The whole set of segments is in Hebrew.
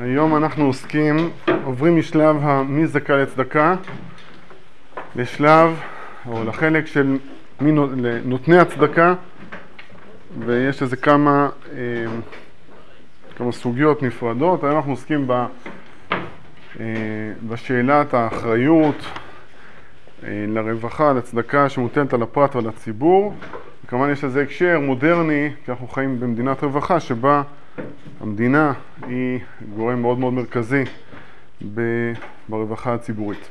היום אנחנו עוברים משלב מי זכאי לצדקה לשלב או לחלק של נותני הצדקה, ויש איזה כמה סוגיות נפרדות. היום אנחנו עוסקים בשאלת האחריות לרווחה, לצדקה שמוטלת על הפרט ועל הציבור. כמובן יש לזה הקשר מודרני, כי אנחנו חיים במדינת רווחה שבה המדינה היא גורם מאוד מאוד מרכזי ברווחה הציבורית.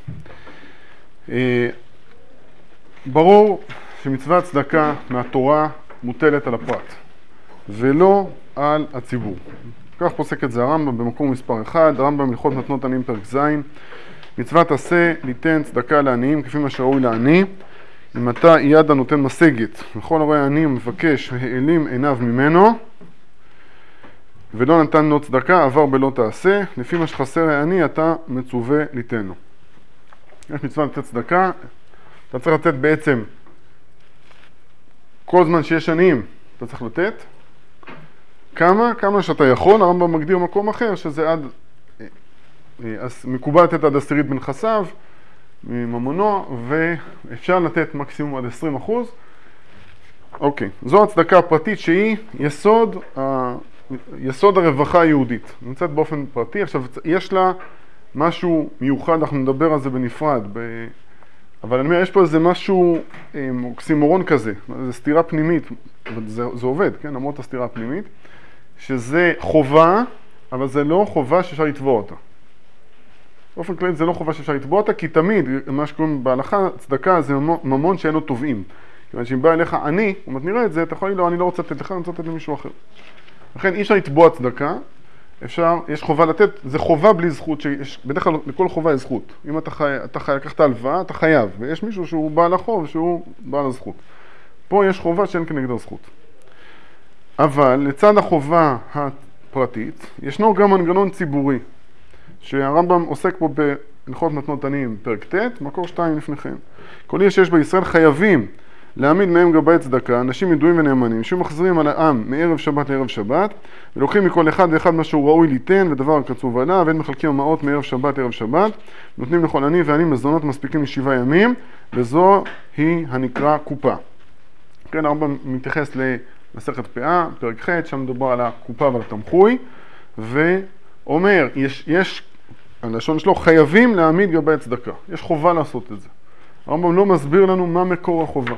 ברור שמצוות צדקה מהתורה מוטלת על הפרט ולא על הציבור. כך פוסק את זה הרמב"ם במקום מספר 1, הרמב"ם הלכות מתנות עניים פרק ז'. מצוות עשה ליתן צדקה לעניים כפי מה שראוי לעני, אם אתה יד הנותן משגת וכל הרואה עני מבקש והעלים עיניו ממנו ולא נתן לו צדקה עבר בלא תעשה, לפי מה שחסר העני אתה מצווה ליתנו. יש מצווה לתת צדקה, אתה צריך לתת בעצם כל זמן שיש עניים אתה צריך לתת כמה שאתה יכול. הרמב"ם מגדיר מקום אחר שזה מקובל לתת עד 10 בנכסיו מממונו, ואפשר לתת מקסימום עד 20%. אוקיי, זו הצדקה הפרטית שהיא יסוד הרווחה היהודית, נמצאת באופן פרטי. עכשיו יש לה משהו מיוחד, אנחנו נדבר על זה בנפרד, אבל אני אומר, יש פה איזה משהו אוקסימורון כזה, זה סתירה פנימית, זה עובד, כן, למרות הסתירה הפנימית, שזה חובה, אבל זה לא חובה שאפשר לתבוע אותה. באופן כללי זה לא חובה שאפשר לתבוע אותה, כי תמיד מה שקוראים בהלכה, צדקה זה ממון שאין לו תובעים. כיוון שאם בא אליך אני, אומרת נראה את זה, אתה יכול להגיד לו, אני לא רוצה לתת לך, אני רוצה לתת למישהו אחר. לכן אי אפשר לתבוע צדקה, יש חובה לתת, זה חובה בלי זכות, בדרך כלל לכל חובה יש זכות. אם אתה לקחת הלוואה, אתה חייב, ויש מישהו שהוא בעל החוב, שהוא בעל הזכות. פה יש חובה שאין כנגדה זכות. אבל לצד החובה הפרטית, ישנו גם מנגנון ציבורי, שהרמב"ם עוסק פה בהלכות מתנות עניים, פרק ט', מקור 2 לפניכם. כל עיר שיש בישראל חייבים להעמיד מהם גבאי צדקה, אנשים ידועים ונאמנים, שמחזירים על העם מערב שבת לערב שבת, ולוקחים מכל אחד ואחד מה שהוא ראוי ליתן, ודבר קצוב עליו, ואין מחלקים המעות מערב שבת לערב שבת, נותנים לכל עני ועני מזונות מספיקים ל7 ימים, וזו היא הנקרא קופה. כן, הרמב"ם מתייחס למסכת פאה, פרק ח', שם מדובר על הקופה ועל התמחוי, ואומר, יש הלשון שלו, חייבים להעמיד גבאי צדקה, יש חובה לעשות את זה. הרמב"ם לא מסביר לנו מה מקור החובה.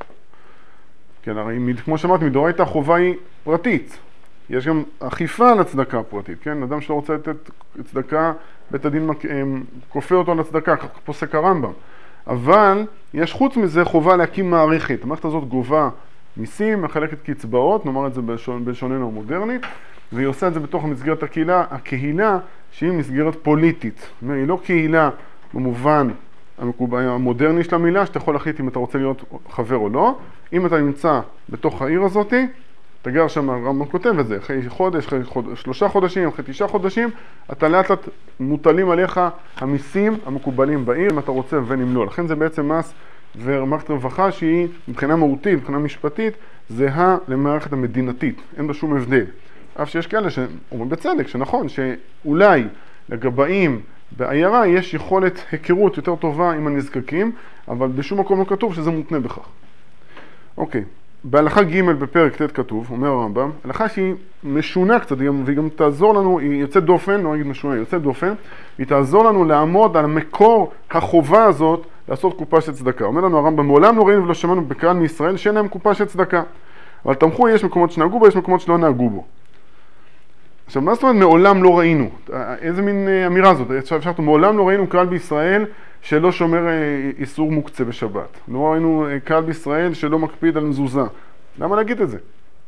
כן, הרי כמו שאמרתי, מדאורייתא החובה היא פרטית. יש גם אכיפה על הצדקה הפרטית, כן? אדם שלא רוצה לתת צדקה, בית הדין כופה אותו על הצדקה, כך פוסק הרמב"ם. אבל יש חוץ מזה חובה להקים מערכת. המערכת הזאת גובה מיסים, מחלקת קצבאות, נאמר את זה בלשוננו המודרנית, והיא עושה את זה בתוך מסגרת הקהילה שהיא מסגרת פוליטית. זאת אומרת, היא לא קהילה במובן המודרני של המילה, שאתה יכול להחליט אם אתה רוצה להיות חבר או לא. אם אתה נמצא בתוך העיר הזאת, אתה גר שם, הרמב"ם כותב את זה, אחרי חודש, אחרי 3 חודשים, אחרי 9 חודשים, אתה לאט לאט מוטלים עליך המיסים המקובלים בעיר, אם אתה רוצה ובין אם לא. לכן זה בעצם מס ומערכת רווחה שהיא מבחינה מהותית, מבחינה משפטית, זהה למערכת המדינתית, אין בה שום הבדל. אף שיש כאלה שאומרים בצדק, שנכון, שאולי לגבאים בעיירה יש יכולת היכרות יותר טובה עם הנזקקים, אבל בשום מקום לא כתוב שזה מותנה בכך. אוקיי, בהלכה ג' בפרק ט' כתוב, אומר הרמב"ם, הלכה שהיא משונה קצת, והיא גם תעזור לנו, היא יוצאת דופן, לא נגיד משונה, היא יוצאת דופן, היא תעזור לנו לעמוד על מקור החובה הזאת לעשות קופה של צדקה. אומר לנו הרמב"ם, מעולם לא ראינו ולא שמענו בקהל מישראל שאין להם קופה של צדקה. אבל תמכו, יש מקומות שנהגו בו, יש מקומות שלא נהגו בו. עכשיו, מה זאת אומרת מעולם לא ראינו? איזה מין אמירה זאת? אפשר מעולם לא ראינו קהל בישראל שלא שומר איסור מוקצה בשבת. לא ראינו קהל בישראל שלא מקפיד על מזוזה. למה להגיד את זה?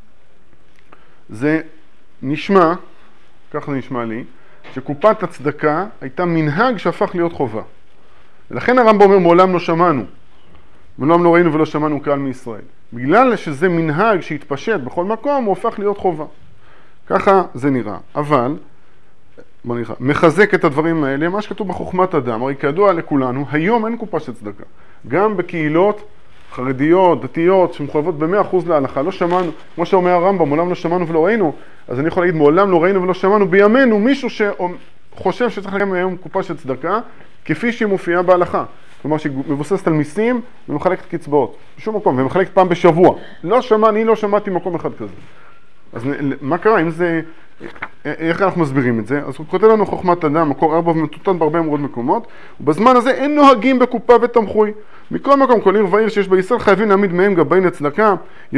זה נשמע, ככה זה נשמע לי, שקופת הצדקה הייתה מנהג שהפך להיות חובה. ולכן הרמב"ם אומר מעולם לא שמענו. מעולם לא ראינו ולא שמענו קהל מישראל. בגלל שזה מנהג שהתפשט בכל מקום, הוא הופך להיות חובה. ככה זה נראה, אבל מחזק את הדברים האלה, מה שכתוב בחוכמת אדם, הרי כידוע לכולנו, היום אין קופה של צדקה. גם בקהילות חרדיות, דתיות, שמחויבות ב100% להלכה, לא שמענו, כמו שאומר הרמב"ם, מעולם לא שמענו ולא ראינו, אז אני יכול להגיד, מעולם לא ראינו ולא שמענו בימינו מישהו שחושב שצריך לקיים היום קופה של צדקה, כפי שהיא מופיעה בהלכה. כלומר שהיא מבוססת על מיסים ומחלקת קצבאות, בשום מקום, ומחלקת פעם בשבוע. אני לא שמעתי מקום אחד כזה. אז מה קרה? אם זה, איך אנחנו מסבירים את זה? אז הוא כותב לנו חוכמת אדם, מקור 4 ומתותן בהרבה מאוד מקומות, ובזמן הזה אין נוהגים בקופה ותמחוי. מכל מקום, כל עיר ועיר שיש בישראל חייבים להעמיד מהם גבאים לצדקה,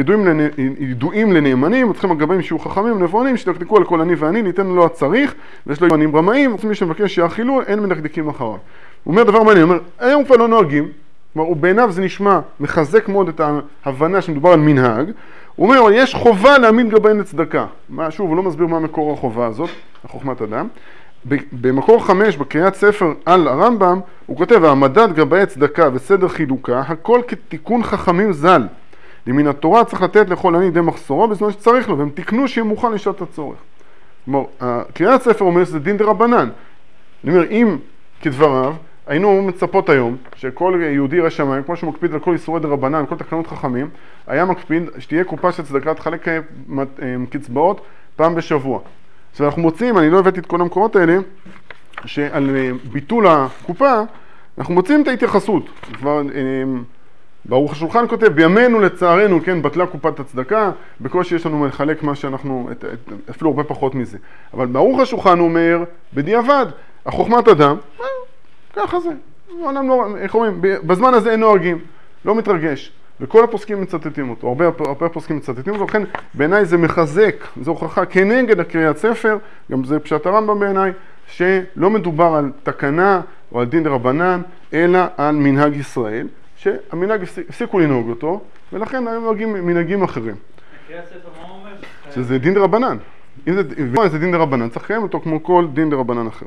ידועים לנאמנים, וצריכים הגבאים שיהיו חכמים ונבונים, שתקדקו על כל עני ועני, ניתן לו הצריך, ויש לו ימנים רמאים, מי שמבקש שיאכילו, אין מדקדקים אחריו. הוא אומר דבר מעניין, הוא אומר, היום כבר לא נוהגים, כלומר, בעיניו זה נשמע, מחזק מאוד את ההבנה שמדובר על מנהג, הוא אומר, יש חובה להעמיד גבאים לצדקה. שוב, הוא לא מסביר מה מקור החובה הזאת, החוכמת אדם. במקור 5, בקריאת ספר על הרמב"ם, הוא כותב, העמדת גבאי צדקה וסדר חילוקה, הכל כתיקון חכמים ז"ל. למן התורה צריך לתת לכל עני די מחסורו בזמן שצריך לו, והם תיקנו שיהיה מוכן לשעת הצורך. כלומר, קריאת ספר אומר שזה דין דרבנן. אני אומר, אם כדבריו, היינו מצפות היום שכל יהודי ירא שמיים, כמו שמקפיד על כל איסורי דרבנן, כל תקנות חכמים, היה מקפיד שתהיה קופה של צדקה, תחלק קצבאות פעם בשבוע. עכשיו אנחנו מוצאים, אני לא הבאתי את כל המקורות האלה, שעל ביטול הקופה, אנחנו מוצאים את ההתייחסות. כבר ברוך השולחן כותב, בימינו לצערנו, כן, בטלה קופת הצדקה, בקושי יש לנו לחלק מה שאנחנו, אפילו הרבה פחות מזה. אבל ברוך השולחן אומר, בדיעבד, החוכמת אדם, ככה זה, איך אומרים, בזמן הזה אין נוהגים, לא מתרגש, וכל הפוסקים מצטטים אותו, הרבה פוסקים מצטטים אותו, לכן בעיניי זה מחזק, זו הוכחה כנגד הקריאת ספר, גם זה פשט הרמב"ם בעיניי, שלא מדובר על תקנה או על דין דרבנן, אלא על מנהג ישראל, שהמנהג הפסיקו לנהוג אותו, ולכן הם נוהגים מנהגים אחרים. הקריאת ספר מה אומר? שזה דין דרבנן. אם זה דין דרבנן, צריך לקיים אותו כמו כל דין דרבנן אחר.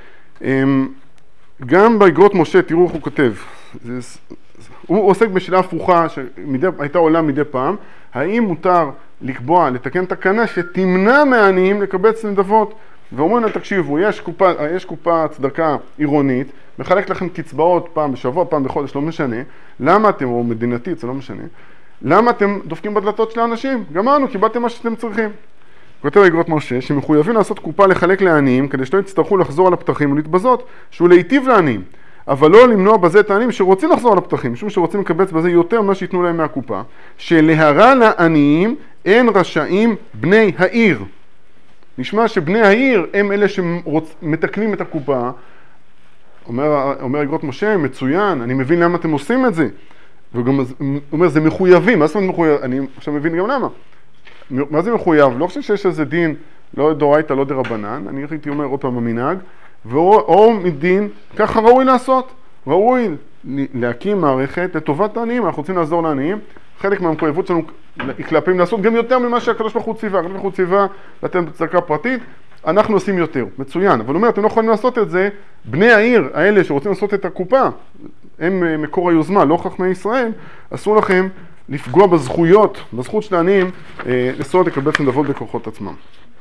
גם באגרות משה, תראו איך הוא כותב, הוא עוסק בשאלה הפוכה שהייתה עולה מדי פעם, האם מותר לקבוע, לתקן תקנה שתמנע מהעניים לקבץ נדבות, ואומרים לה, תקשיבו, יש קופה צדקה עירונית, מחלק לכם קצבאות פעם בשבוע, פעם בחודש, לא משנה, למה אתם, או מדינתית, זה לא משנה, למה אתם דופקים בדלתות של האנשים? גמרנו, קיבלתם מה שאתם צריכים. כותב באגרות משה, שמחויבים לעשות קופה לחלק לעניים, כדי שלא יצטרכו לחזור על הפתחים ולהתבזות, שהוא להיטיב לעניים, אבל לא למנוע בזה את העניים שרוצים לחזור על הפתחים, משום שרוצים לקבץ בזה יותר מה שיתנו להם מהקופה, שלהרע לעניים אין רשאים בני העיר. נשמע שבני העיר הם אלה שמתקנים את הקופה. אומר אגרות משה, מצוין, אני מבין למה אתם עושים את זה. וגם אומר, זה מחויבים, מה זאת אומרת מחויב? אני עכשיו מבין גם למה. מה זה מחויב? לא חושב שיש איזה דין, לא דאורייתא, לא דרבנן, אני הייתי אומר עוד פעם במנהג, או מדין, ככה ראוי לעשות. ראוי להקים מערכת לטובת העניים, אנחנו רוצים לעזור לעניים, חלק מהמחויבות שלנו כלפיהם לעשות גם יותר ממה שהקדוש ברוך הוא ציווה. הקדוש ברוך הוא ציווה לתת בצדקה פרטית, אנחנו עושים יותר, מצוין. אבל הוא אומר, אתם לא יכולים לעשות את זה, בני העיר האלה שרוצים לעשות את הקופה, הם מקור היוזמה, לא חכמי ישראל, אסור לכם לפגוע בזכויות, בזכות של העניים, לנסות לקבץ נדבות בכוחות עצמם.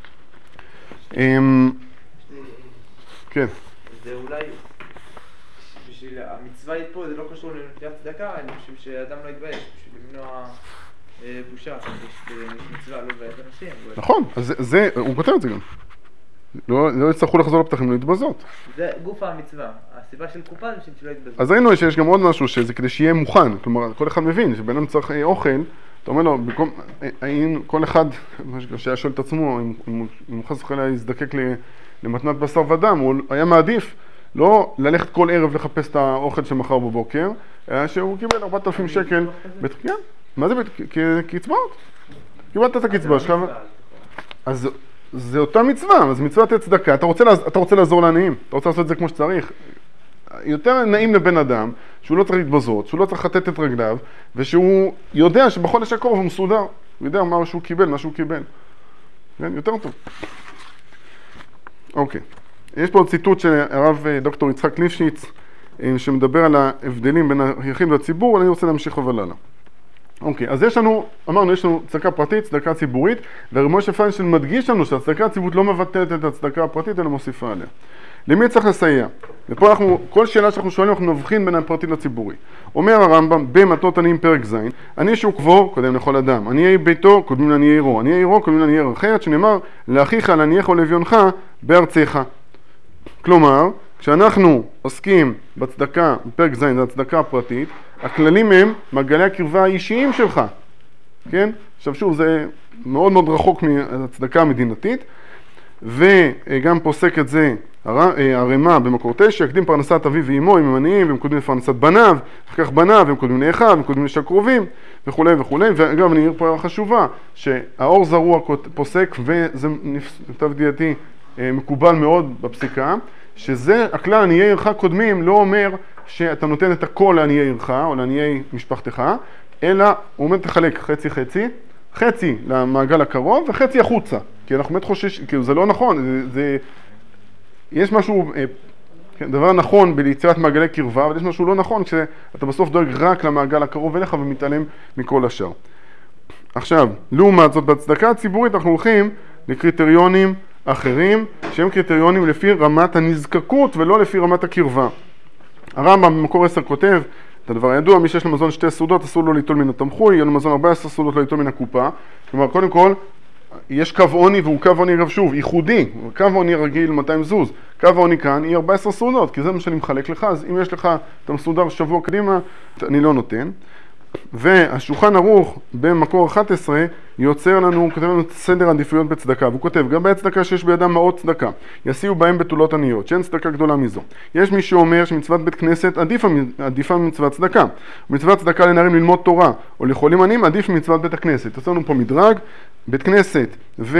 כן. זה אולי, בשביל המצווה פה זה לא קשור לנטילת צדקה, אני חושב שאדם לא יתבייש, בשביל למנוע בושה, יש מצווה לא לבייש אנשים. נכון, אז זה, הוא כותב את זה גם. לא יצטרכו לחזור לפתחים להתבזות. זה גוף המצווה, הסיבה של קופה זה שלא יתבזות. אז ראינו שיש גם עוד משהו שזה כדי שיהיה מוכן, כלומר כל אחד מבין שבן אדם צריך אוכל, אתה אומר לו, האם כל אחד, שהיה שואל את עצמו, אם חס וחלילה יזדקק למתנת בשר ודם, הוא היה מעדיף לא ללכת כל ערב לחפש את האוכל שמחר בבוקר, אלא שהוא קיבל 4,000 שקל, מה זה? קצבאות? קיבלת את הקצבה שלך, אז זה אותה מצווה, אז מצוות צדקה, אתה רוצה לעזור לעניים, אתה רוצה לעשות את זה כמו שצריך. יותר נעים לבן אדם, שהוא לא צריך להתבזות, שהוא לא צריך לתת את רגליו, ושהוא יודע שבחודש הקרוב הוא מסודר, הוא יודע מה שהוא קיבל, מה שהוא קיבל. כן, יותר טוב. אוקיי. יש פה עוד ציטוט של הרב דוקטור יצחק ליפשיץ, שמדבר על ההבדלים בין היחיד והציבור, אני רוצה להמשיך אבל הלאה. אוקיי, אז יש לנו, אמרנו, יש לנו צדקה פרטית, צדקה ציבורית, ורב משה פיינשטיין מדגיש לנו שהצדקה הציבורית לא מבטלת את הצדקה הפרטית, אלא מוסיפה עליה. למי צריך לסייע? ופה אנחנו, כל שאלה שאנחנו שואלים, אנחנו נבחין בין הפרטי לציבורי. אומר הרמב"ם, במתנות עניים פרק ז', עני שהוא קבור, קודם לכל אדם, עניי ביתו, קודמים לעניי עירו, עניי עירו, קודמים לעניי עיר אחרת, שנאמר, לאחיך, לענייך ולאביונך, בארצך. כלומר, כשאנחנו עוסקים בצדקה, בפרק ז', זה הצדקה הפרטית, הכללים הם מעגלי הקרבה האישיים שלך, כן? עכשיו שוב, זה מאוד מאוד רחוק מהצדקה המדינתית, וגם פוסק את זה הרמ"א במקור 9, יקדים פרנסת אביו ואמו עם עניים, והם קודמים לפרנסת בניו, אחר כך בניו, והם קודמים לאחיו, והם קודמים לקרובים, וכו' וכו'. ואגב, אני אעיר פה הערה חשובה, שהאור זרוע פוסק, וזה למיטב ידיעתי מקובל מאוד בפסיקה, שזה הכלל עניי עירך קודמים לא אומר שאתה נותן את הכל לעניי עירך או לעניי משפחתך, אלא הוא אומר תחלק חצי חצי, חצי למעגל הקרוב וחצי החוצה, כי אנחנו באמת חושש, כאילו זה לא נכון, יש משהו, דבר נכון ביצירת מעגלי קרבה, אבל יש משהו לא נכון כשאתה בסוף דואג רק למעגל הקרוב אליך ומתעלם מכל השאר. עכשיו, לעומת זאת, בצדקה הציבורית אנחנו הולכים לקריטריונים אחרים, שהם קריטריונים לפי רמת הנזקקות ולא לפי רמת הקרבה. הרמב"ם במקור 10 כותב, את הדבר הידוע, מי שיש לו מזון 2 סעודות, אסור לו ליטול מן התמחוי, יהיה לו מזון 14 סעודות, לא ליטול מן הקופה. כלומר, קודם כל, יש קו עוני, והוא קו עוני רב שוב, ייחודי, קו עוני רגיל 200 זוז, קו עוני כאן יהיה 14 סעודות, כי זה מה שאני מחלק לך, אז אם יש לך את המסודר שבוע קדימה, אני לא נותן. והשולחן ערוך במקור 11 יוצר לנו, הוא כותב לנו סדר עדיפויות בצדקה, והוא כותב, גם בצדקה שיש בידם מעות צדקה, יסיעו בהם בתולות עניות, שאין צדקה גדולה מזו. יש מי שאומר שמצוות בית כנסת עדיפה ממצוות צדקה. מצוות צדקה לנערים ללמוד תורה, או לחולים עניים עדיף ממצוות בית הכנסת. יוצא לנו פה מדרג, בית כנסת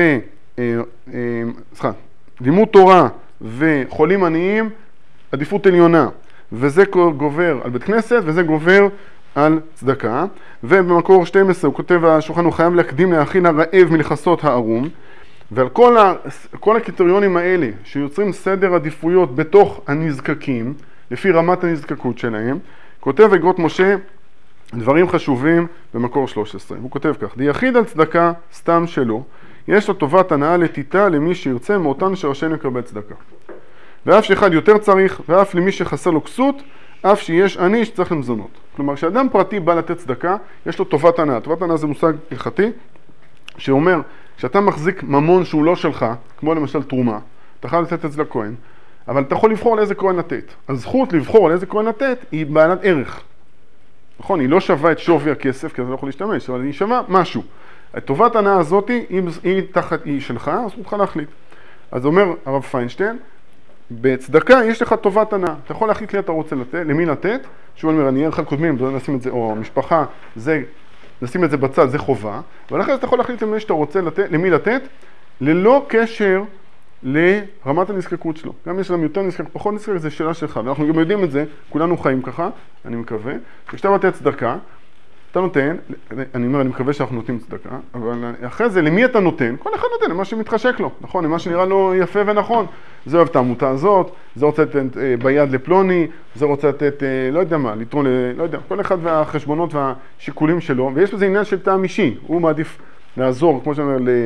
לימוד תורה וחולים עניים, עדיפות עליונה, וזה גובר על בית כנסת, וזה גובר על צדקה. ובמקור 12 הוא כותב, השולחן הוא חייב להקדים להכין הרעב מלכסות הערום, ועל כל הקריטריונים האלה שיוצרים סדר עדיפויות בתוך הנזקקים, לפי רמת הנזקקות שלהם, כותב אגרות משה דברים חשובים במקור 13. הוא כותב כך, דיחיד על צדקה סתם שלו, יש לו טובת הנאה לתיתה למי שירצה מאותן שרשאים לקבל צדקה. ואף שאחד יותר צריך, ואף למי שחסר לו כסות, אף שיש עני שצריך למזונות. כלומר, כשאדם פרטי בא לתת צדקה, יש לו טובת הנאה. טובת הנאה זה מושג הלכתי, שאומר, כשאתה מחזיק ממון שהוא לא שלך, כמו למשל תרומה, אתה חייב לתת את זה לכהן, אבל אתה יכול לבחור לאיזה כהן לתת. הזכות לבחור לאיזה כהן לתת היא בעלת ערך. נכון, היא לא שווה את שווי הכסף, כי אתה לא יכול להשתמש, אבל היא שווה משהו. טובת הנאה הזאת היא שלך, אז זכותך להחליט. אז אומר הרב פיינשטיין, בצדקה יש לך טובת הנאה, אתה יכול להחליט לי אתה רוצה לתת, למי לתת, שהוא אומר, אני אהיה לך קודמים, נשים את זה, או המשפחה, נשים את זה בצד, זה חובה, אבל אחרי זה אתה יכול להחליט למי שאתה רוצה לתת, למי לתת, ללא קשר לרמת הנזקקות שלו. גם יש להם יותר נזקק, פחות נזקק, זה שאלה שלך, ואנחנו גם יודעים את זה, כולנו חיים ככה, אני מקווה, כשאתה לתת צדקה, אתה נותן, אני מקווה שאנחנו נותנים צדקה, אבל אחרי זה, למי אתה נותן? כל אחד נותן, למה שמתחשק לו, נכון? למה שנראה לו יפה ונכון. זה אוהב את העמותה הזאת, זה רוצה לתת ביד לפלוני, זה רוצה לתת, לא יודע מה, לתרון, לא יודע, כל אחד והחשבונות והשיקולים שלו, ויש בזה עניין של טעם אישי, הוא מעדיף לעזור, כמו שאני אומר,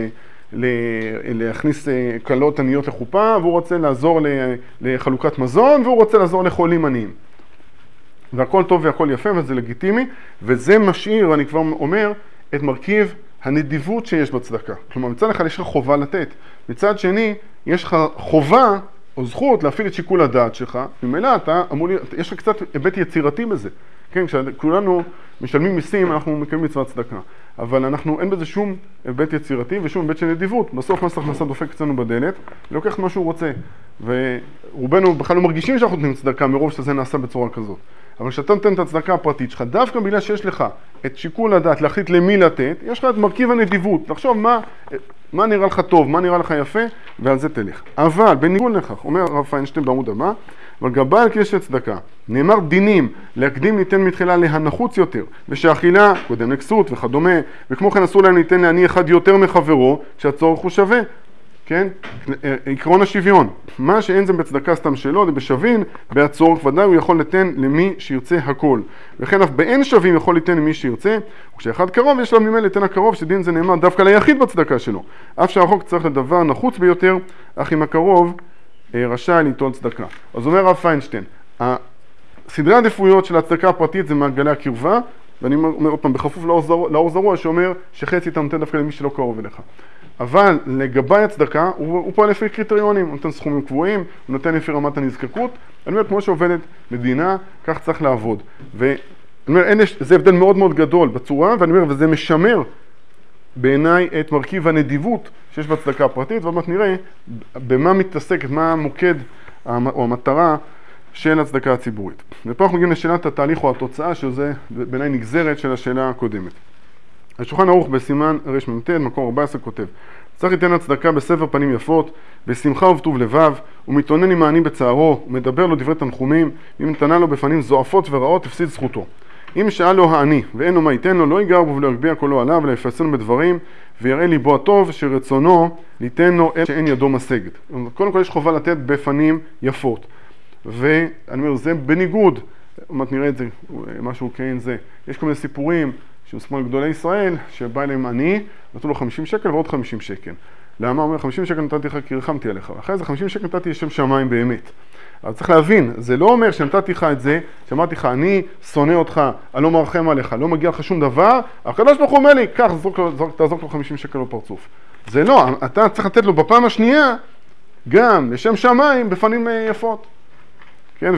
להכניס קלות עניות לחופה, והוא רוצה לעזור לחלוקת מזון, והוא רוצה לעזור לחולים עניים. והכל טוב והכל יפה, וזה לגיטימי, וזה משאיר, אני כבר אומר, את מרכיב הנדיבות שיש בצדקה. כלומר, מצד אחד יש לך חובה לתת, מצד שני, יש לך חובה או זכות להפעיל את שיקול הדעת שלך, ממילא אתה אמור, יש לך קצת היבט יצירתי בזה. כן, כשכולנו משלמים מיסים, אנחנו מקיימים מצוות צדקה. אבל אין בזה שום היבט יצירתי ושום היבט של נדיבות. בסוף מס הכנסה דופק אצלנו בדלת, לוקח מה שהוא רוצה. ורובנו בכלל לא מרגישים שאנחנו נותנים צדקה מרוב שזה נעשה בצורה כזאת. אבל כשאתה נותן את הצדקה הפרטית שלך, דווקא בגלל שיש לך את שיקול הדעת להחליט למי לתת, יש לך את מרכיב הנדיבות, לחשוב מה נראה לך טוב, מה נראה לך יפה, ועל זה תלך. אבל בניגוד לכך, אומר הרב פיינשטיין בעמוד הבא, אבל גבה על קשר צדקה, נאמר דינים, להקדים ניתן מתחילה להנחוץ יותר, ושאכילה, קודם לכסות וכדומה, וכמו כן אסור להם ניתן לעני אחד יותר מחברו, שהצורך הוא שווה. כן? עקרון השוויון. מה שאין זה בצדקה סתם שלו, זה בשווין, בהצורך ודאי הוא יכול לתן למי שירצה הכל. וכן אף באין שווים יכול לתן למי שירצה, וכשאחד קרוב יש לו ממילא לתן הקרוב, שדין זה נאמר דווקא ליחיד בצדקה שלו. אף שהרחוק צריך לדבר נחוץ ביותר, אך אם הקרוב רשאי ליטול צדקה. אז אומר הרב פיינשטיין, סדרי העדיפויות של הצדקה הפרטית זה מעגלי הקרבה, ואני אומר עוד פעם, בכפוף לאור זרוע שאומר שחצי אתה נותן דווקא למי שלא קרוב אליך. אבל לגבי הצדקה, הוא פועל לפי קריטריונים, הוא נותן סכומים קבועים, הוא נותן לפי רמת הנזקקות. אני אומר, כמו שעובדת מדינה, כך צריך לעבוד. ואני אומר, זה הבדל מאוד מאוד גדול בצורה, ואני אומר, וזה משמר בעיניי את מרכיב הנדיבות שיש בצדקה הפרטית, ועוד מעט נראה במה מתעסקת, מה המוקד או המטרה של הצדקה הציבורית. ופה אנחנו מגיעים לשאלת התהליך או התוצאה, שזה בעיניי נגזרת של השאלה הקודמת. השולחן ערוך בסימן רמ"ט, מקור 14 כותב, צריך ליתן הצדקה בסבר פנים יפות, בשמחה ובטוב לבב, ומתאונן עם העני בצערו, ומדבר לו דברי תנחומים, אם נתנה לו בפנים זועפות ורעות, הפסיד זכותו. אם שאל לו העני, ואין לו מה ייתן לו, לא ייגר בו ולא יגביה קולו עליו, אלא יפסנו בדברים, ויראה ליבו הטוב, שרצונו ליתן לו את שאין ידו משגת. קודם כל יש חובה לתת בפנים יפות. ואני אומר, זה בניגוד, עוד נראה את זה, משהו כן זה. יש כל מיני סיפורים שמספרים על גדולי ישראל, שבא אליהם עני, נתנו לו 50 שקל ועוד 50 שקל. למה? הוא אומר, 50 שקל נתתי לך כי רחמתי עליך. אחרי זה 50 שקל נתתי לשם שמיים באמת. אז צריך להבין, זה לא אומר שנתתי לך את זה, שאמרתי לך, אני שונא אותך, אני לא מרחם עליך, לא מגיע לך שום דבר, הקדוש ברוך הוא אומר לי, קח, תעזוק לו 50 שקל בפרצוף. זה לא, אתה צריך לתת לו בפעם השנייה, גם לשם שמיים בפנים יפות. כן,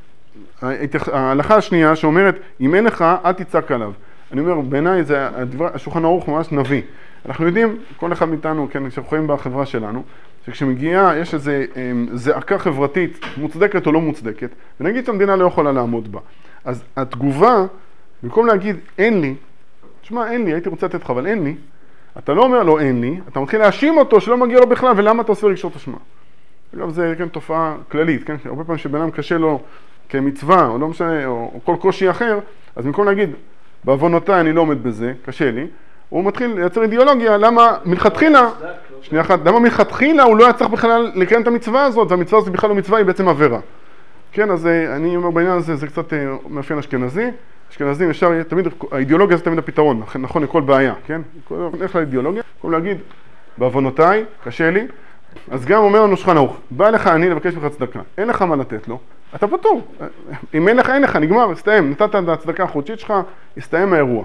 וההלכה השנייה שאומרת, אם אין לך, אל תצעק עליו. אני אומר, בעיניי זה השולחן ערוך ממש נביא. אנחנו יודעים, כל אחד מאיתנו, כן, שאנחנו חיים בחברה שלנו, שכשמגיעה יש איזו זעקה חברתית מוצדקת או לא מוצדקת, ונגיד שהמדינה לא יכולה לעמוד בה. אז התגובה, במקום להגיד אין לי, תשמע אין לי, הייתי רוצה לתת לך, אבל אין לי, אתה לא אומר לו אין לי, אתה מתחיל להאשים אותו שלא מגיע לו בכלל, ולמה אתה עושה רגשות אשמה. אגב, זה כן תופעה כללית, כן? הרבה פעמים שבנם קשה לו כמצווה, או לא משנה, או כל קושי אחר, אז במקום להגיד, בעוונותיי אני לא עומד בזה, קשה לי, הוא מתחיל לייצר אידיאולוגיה, למה מלכתחילה, שנייה אחת, למה מלכתחילה הוא לא היה צריך בכלל לקיים את המצווה הזאת, והמצווה הזאת בכלל לא מצווה, היא בעצם עבירה. כן, אז אני אומר בעניין הזה, זה קצת מאפיין אשכנזי, אשכנזים ישר, תמיד, האידיאולוגיה זה תמיד הפתרון, נכון לכל בעיה, כן? איך לאידיאולוגיה? במקום להגיד, בעוונותיי, קשה לי, אז גם אומר לנו שולחן ערוך, בא לך אני לבקש ממך צדקה, אין לך מה לתת לו, אתה פטור. אם אין לך, אין לך, נגמר, הסתיים, נתת את הצדקה החודשית שלך, הסתיים האירוע.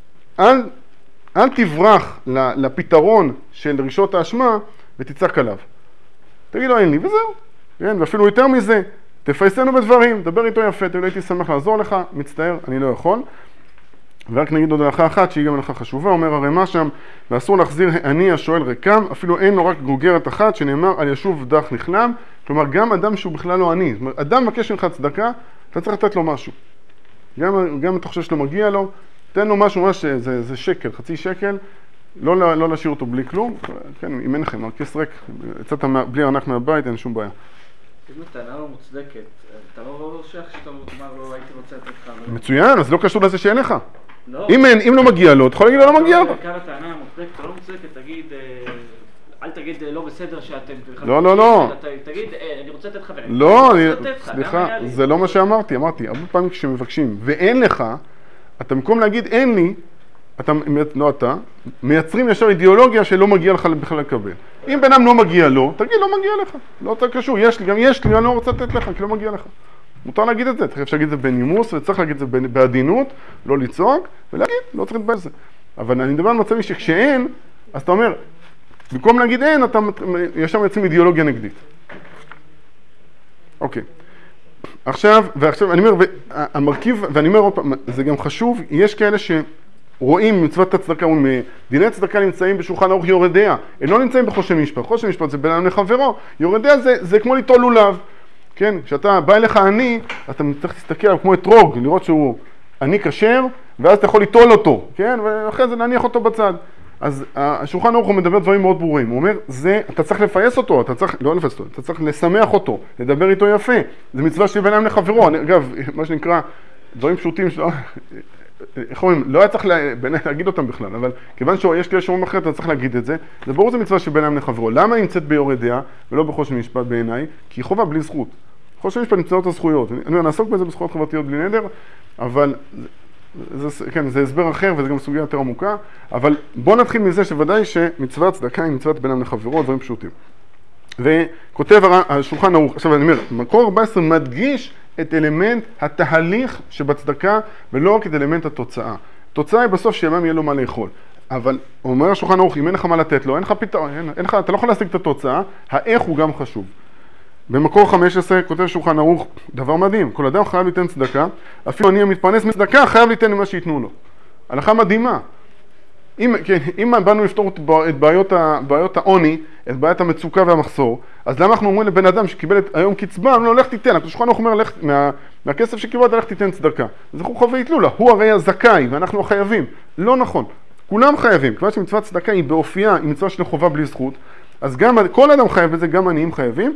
אל תברח לפתרון של דרישות האשמה ותצעק עליו. תגיד לו אין לי, וזהו. כן? ואפילו יותר מזה, תפייסנו בדברים, דבר איתו יפה, תגיד לו הייתי שמח לעזור לך, מצטער, אני לא יכול. ורק נגיד עוד הלכה אחת שהיא גם הלכה חשובה, אומר הרמ"א שם, ואסור להחזיר אני השואל ריקם, אפילו אין לו רק גוגרת אחת שנאמר על ישוב דח נכלם, כלומר גם אדם שהוא בכלל לא עני, זאת אומרת, אדם מבקש ממך צדקה, אתה צריך לתת לו משהו. גם אתה חושב שלא מגיע לו, תן לו משהו, ממש זה שקל, חצי שקל, לא להשאיר אותו בלי כלום, כן, אם אין לכם, כיס ריק, יצאת בלי ארנק מהבית, אין שום בעיה. אם טענה לא מוצדקת, אתה לא שייך שאתה אומר לו, הייתי רוצה לתת לך. מצוין, אז לא קשור לזה שאין לך. אם לא מגיע לו, אתה יכול להגיד לו לא מגיע לו. כמה טענה מוצדקת או לא מוצדקת, תגיד, אל תגיד לא בסדר שאתם... לא. תגיד, אני רוצה לתת לך. לא, סליחה, זה לא מה שאמרתי, הרבה פעמים כשמבקשים ואין לך, אתה במקום להגיד אין לי, לא אתה, מייצרים ישר אידיאולוגיה שלא מגיע לך בכלל לקבל. אם בן אדם לא מגיע לו, תגיד לא מגיע לך, לא אתה קשור, גם יש לי, אני לא רוצה לתת לך, כי לא מגיע לך. מותר להגיד את זה, אפשר להגיד את זה בנימוס, וצריך להגיד את זה בעדינות, לא לצעוק, ולהגיד, לא צריך להתבייש בזה. אבל אני מדבר על מצבים שכשאין, אז אתה אומר, במקום להגיד אין, אתה ישר מייצרים אידיאולוגיה נגדית. אוקיי. עכשיו אני אומר, המרכיב, ואני אומר עוד פעם, זה גם חשוב, יש כאלה שרואים מצוות הצדקה, דיני הצדקה נמצאים בשולחן ערוך יורדיה, הם לא נמצאים בחושן משפט, חושן משפט זה בין אדם לחברו, יורדיה זה כמו ליטול לולב, כן? כשאתה בא אליך עני, אתה צריך להסתכל עליו כמו אתרוג, לראות שהוא עני כשר, ואז אתה יכול ליטול אותו, כן? ואחרי זה להניח אותו בצד. אז השולחן ערוך הוא מדבר דברים מאוד ברורים, הוא אומר, אתה צריך לפייס אותו, אתה צריך לשמח אותו, לדבר איתו יפה, זה מצווה של בין אדם לחברו, אגב, מה שנקרא, דברים פשוטים, איך אומרים, לא היה צריך להגיד אותם בכלל, אבל כיוון שיש כאלה שאומרים אחרת, אתה צריך להגיד את זה, זה ברור זה מצווה שבין העם לחברו. למה היא נמצאת ביורה דעה ולא בחושן משפט בעיניי? כי היא חובה בלי זכות. חושן משפט נמצאות הזכויות. אני נעסוק בזה בזכויות חברתיות בלי נדר, אבל כן, זה הסבר אחר וזה גם סוגיה יותר עמוקה, אבל בואו נתחיל מזה שוודאי שמצוות צדקה היא מצוות בין העם לחברו, דברים פשוטים. וכותב השולחן ערוך, עכשיו אני אומר, מקור 14 מדגיש את אלמנט התהליך שבצדקה ולא רק את אלמנט התוצאה. התוצאה היא בסוף שימם יהיה לו מה לאכול. אבל אומר השולחן ערוך, אם אין לך מה לתת לו, אין לך פתרון, אתה לא יכול להשיג את התוצאה, האיך הוא גם חשוב. במקור 15 כותב שולחן ערוך, דבר מדהים, כל אדם חייב ליתן צדקה, אפילו אני המתפרנס מצדקה חייב ליתן ממה שיתנו לו. הלכה מדהימה. אם באנו לפתור את בעיות העוני, את בעיית המצוקה והמחסור, אז למה אנחנו אומרים לבן אדם שקיבל היום קצבה, לא, לך תיתן, השולחן ערוך אומר, מהכסף שקיבלת, לך תיתן צדקה. זכו חווה יתלו לה, הוא הרי הזכאי ואנחנו החייבים. לא נכון, כולם חייבים, כיוון שמצוות צדקה היא באופייה, היא מצווה של חובה בלי זכות, אז גם כל אדם חייב בזה, גם עניים חייבים,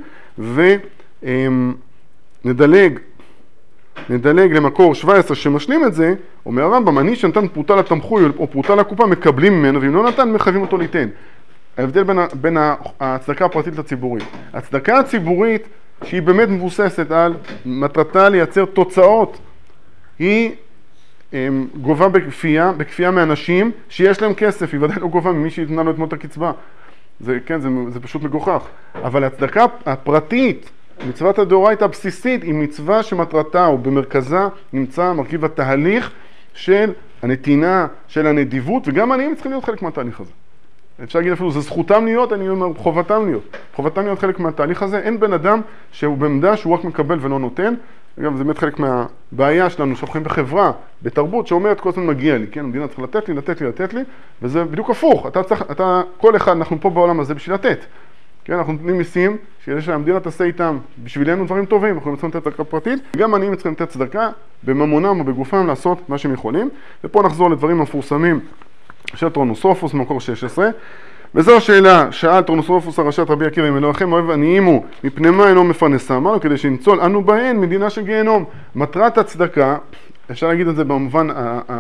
נדלג למקור 17 שמשלים את זה, אומר הרמב"ם, אני שנתן פרוטה לתמחוי או פרוטה לקופה מקבלים ממנו, ואם לא נתן מחייבים אותו ליתן. ההבדל בין הצדקה הפרטית לציבורית. הצדקה הציבורית, שהיא באמת מבוססת על מטרתה לייצר תוצאות, היא גובה בכפייה מאנשים שיש להם כסף, היא ודאי לא גובה ממי שיתנה לו את מות הקצבה. זה פשוט מגוחך. אבל הצדקה הפרטית, מצוות הדאורייתא הבסיסית, היא מצווה שמטרתה או במרכזה נמצא מרכיב התהליך של הנתינה, של הנדיבות, וגם עניים צריכים להיות חלק מהתהליך הזה. אפשר להגיד אפילו, זה זכותם להיות, אני אומר, חובתם להיות. חובתם להיות חלק מהתהליך הזה. אין בן אדם שהוא בעמדה שהוא רק מקבל ולא נותן. אגב, זה באמת חלק מהבעיה שלנו, שאנחנו בחברה, בתרבות, שאומרת כל הזמן מגיע לי, כן? המדינה צריך לתת לי, וזה בדיוק הפוך. כל אחד, אנחנו פה בעולם הזה בשביל לתת. כן, אנחנו נותנים מיסים, שהמדינה תעשה איתם בשבילנו דברים טובים, אנחנו צריכים לתת צדקה פרטית, וגם עניים צריכים לתת צדקה בממונם או בגופם לעשות מה שהם יכולים. ופה נחזור לדברים המפורסמים של טורנוסופוס במקור 16. וזו השאלה, שאל טורנוסופוס הרש"ת רבי עקיבא, אם אלוהיכם אוהב עניים הוא, מפני מה אינו מפרנסם? אמרנו, כדי שנצול אנו בהן מדינה של גיהנום. מטרת הצדקה, אפשר להגיד את זה במובן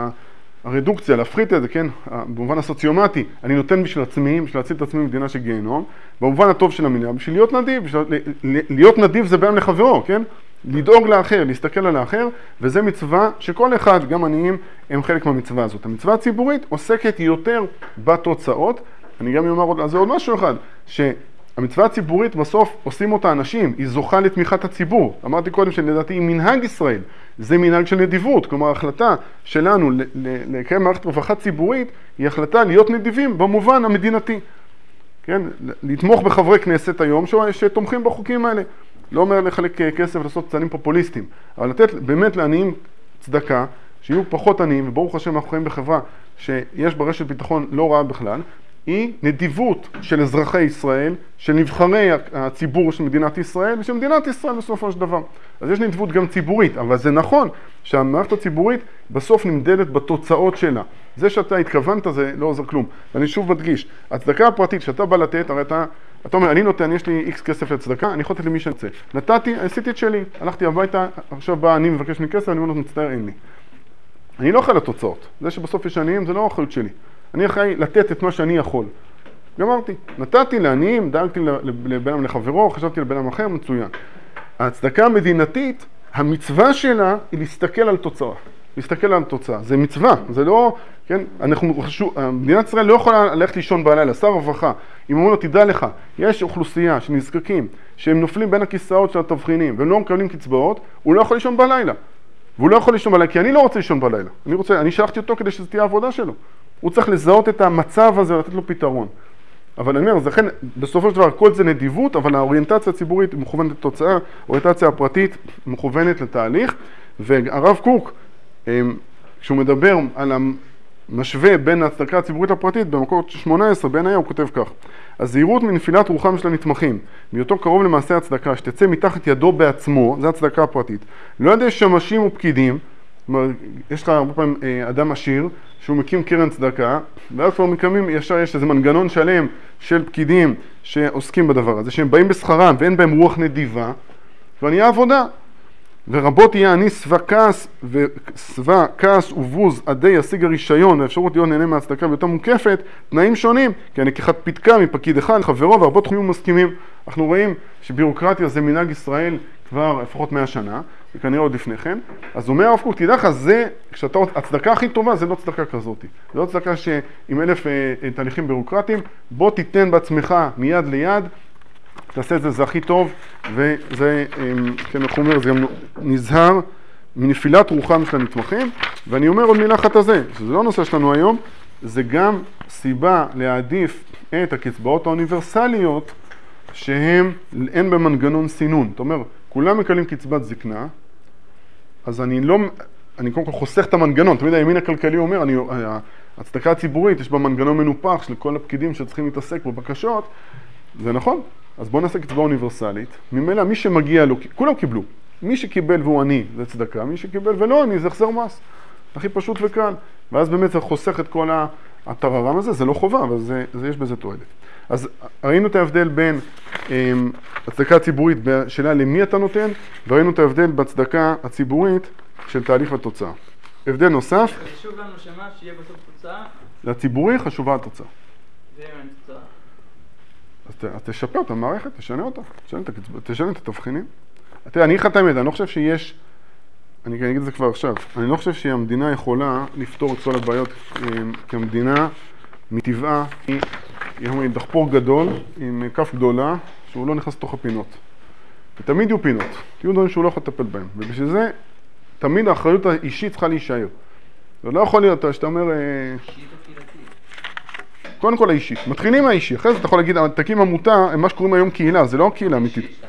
הרדוקציה, להפחית את זה, כן? במובן הסוציומטי, אני נותן בשביל עצמי, בשביל להציל את עצמי במדינה של גיהנום. במובן הטוב של המילה, בשביל להיות נדיב, להיות נדיב זה בעם לחברו, כן? לדאוג לאחר, להסתכל על האחר, וזה מצווה שכל אחד, גם עניים, הם חלק מהמצווה הזאת. המצווה הציבורית עוסקת יותר בתוצאות. אני גם אומר על זה עוד משהו אחד, שהמצווה הציבורית בסוף עושים אותה אנשים, היא זוכה לתמיכת הציבור. אמרתי קודם שלדעתי היא מנהג ישראל, זה מנהג של נדיבות, כלומר ההחלטה שלנו לקיים מערכת רווחה ציבורית, היא החלטה להיות נדיבים במובן המדינתי. כן? לתמוך בחברי כנסת היום שתומכים בחוקים האלה. לא אומר לחלק כסף לעשות צעדים פופוליסטיים, אבל לתת באמת לעניים צדקה, שיהיו פחות עניים, וברוך השם אנחנו חיים בחברה שיש בה רשת ביטחון לא רעה בכלל, היא נדיבות של אזרחי ישראל, של נבחרי הציבור של מדינת ישראל, ושל מדינת ישראל בסופו של דבר. אז יש נדיבות גם ציבורית, אבל זה נכון שהמערכת הציבורית בסוף נמדדת בתוצאות שלה. זה שאתה התכוונת זה לא עוזר כלום. ואני שוב מדגיש, הצדקה הפרטית שאתה בא לתת, הרי אתה אומר, אני נותן, יש לי X כסף לצדקה, אני יכול לתת למי שנצא. נתתי, עשיתי את שלי, הלכתי הביתה, עכשיו בא אני מבקש מכסף, אני אומר, מצטער, אין לי. אני לא אחראי לתוצאות. זה שבסוף יש עניים, זה לא אחריות שלי. אני אחראי לתת את מה שאני יכול. גמרתי. נתתי לעניים, דאגתי לבן לחברו, חשבתי לבן אחר, מצוין. ההצדקה המדינתית, המצווה שלה היא להסתכל על תוצאה. להסתכל על תוצאה. זה מצווה, זה לא, כן, מדינת ישראל לא יכולה ללכת לישון בלילה, שר רווחה. אם אומרים לו, תדע לך, יש אוכלוסייה שנזקקים, שהם נופלים בין הכיסאות של התבחינים, והם לא מקבלים קצבאות, הוא לא יכול לישון בלילה. והוא לא יכול לישון בלילה, כי אני לא רוצה לישון בלילה. אני שלחתי אותו כדי שזו תהיה העבודה שלו. הוא צריך לזהות את המצב הזה ולתת לו פתרון. אבל אני אומר, לכן, בסופו של דבר, כל זה נדיבות, אבל האוריינטציה הציבורית היא מכוונת לתוצאה, האוריינטציה הפרטית מכוונת לתהליך, והרב קוק, כשהוא מדבר על המשווה בין ההצדקה הציבורית הפרטית, במקור 18, בין היה, הוא כותב כך: הזהירות מנפילת רוחם של הנתמכים, בהיותו קרוב למעשה הצדקה, שתצא מתחת ידו בעצמו, זה הצדקה הפרטית. לא יודע שמשים ופקידים, יש לך הרבה פעמים אדם עשיר, שהוא מקים קרן צדקה, ואז כבר מקמים, ישר יש איזה מנגנון שלם של פקידים שעוסקים בדבר הזה, שהם באים בשכרם ואין בהם רוח נדיבה, כבר נהיה עבודה. ורבות יהיה אני שבע כעס ובוז עדי ישיג הרישיון והאפשרות להיות נהנה מהצדקה ביותר מוקפת, תנאים שונים, כי הנקיחת פתקה מפקיד אחד לחברו והרבות תחומים מסכימים. אנחנו רואים שבירוקרטיה זה מנהג ישראל כבר לפחות 100 שנה, וכנראה עוד לפני כן. אז אומר הרב קוק, תדע לך, הצדקה הכי טובה זה לא צדקה כזאת. זה לא צדקה עם 1000 תהליכים בירוקרטיים, בוא תיתן בעצמך מיד ליד, תעשה את זה, זה הכי טוב, וזה, כן, אנחנו אומר, זה גם נזהר מנפילת רוחם של הנתמכים, ואני אומר עוד מילה אחת הזה, שזה לא נושא שלנו היום, זה גם סיבה להעדיף את הקצבאות האוניברסליות, שהן אין במנגנון סינון. זאת אומרת, כולם מקבלים קצבת זקנה, אז אני קודם כל חוסך את המנגנון, תמיד הימין הכלכלי אומר, הצדקה הציבורית, יש בה מנגנון מנופח של כל הפקידים שצריכים להתעסק בבקשות, זה נכון. אז בואו נעשה קצבה אוניברסלית, ממילא מי שמגיע לו, כולם קיבלו, מי שקיבל והוא עני זה צדקה, מי שקיבל ולא עני זה החזר מס, הכי פשוט וקל, ואז באמת זה חוסך את כל הטררם הזה, זה לא חובה, אבל יש בזה תועלת. אז ראינו את ההבדל בין הצדקה הציבורית בשאלה למי אתה נותן, וראינו את ההבדל בהצדקה הציבורית של תהליך ותוצאה. הבדל נוסף, חשוב לנו שמה שיהיה בסוף תוצאה? לציבורי חשובה התוצאה. ואם אין תוצאה? אז תשפר את המערכת, תשנה אותה, תשנה את התבחינים. תראה, אני חד האמת, אני לא חושב שיש, אני אגיד את זה כבר עכשיו, אני לא חושב שהמדינה יכולה לפתור את כל הבעיות, כי המדינה מטבעה היא דחפור גדול עם כף גדולה, שהוא לא נכנס לתוך הפינות. ותמיד יהיו פינות, תהיו דברים שהוא לא יכול לטפל בהם, ובשביל זה תמיד האחריות האישית צריכה להישאר. זה לא יכול להיות שאתה אומר... קודם כל האישי, מתחילים מהאישי, אחרי זה אתה יכול להגיד, תקים עמותה, מה שקוראים היום קהילה, זה לא קהילה אמיתית.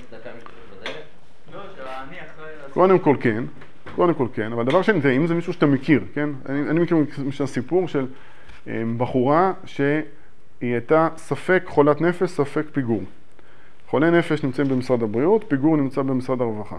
קודם כל כן, אבל דבר שני, אם זה מישהו שאתה מכיר, כן? אני מכיר סיפור של בחורה שהיא הייתה ספק חולת נפש, ספק פיגור. חולי נפש נמצאים במשרד הבריאות, פיגור נמצא במשרד הרווחה.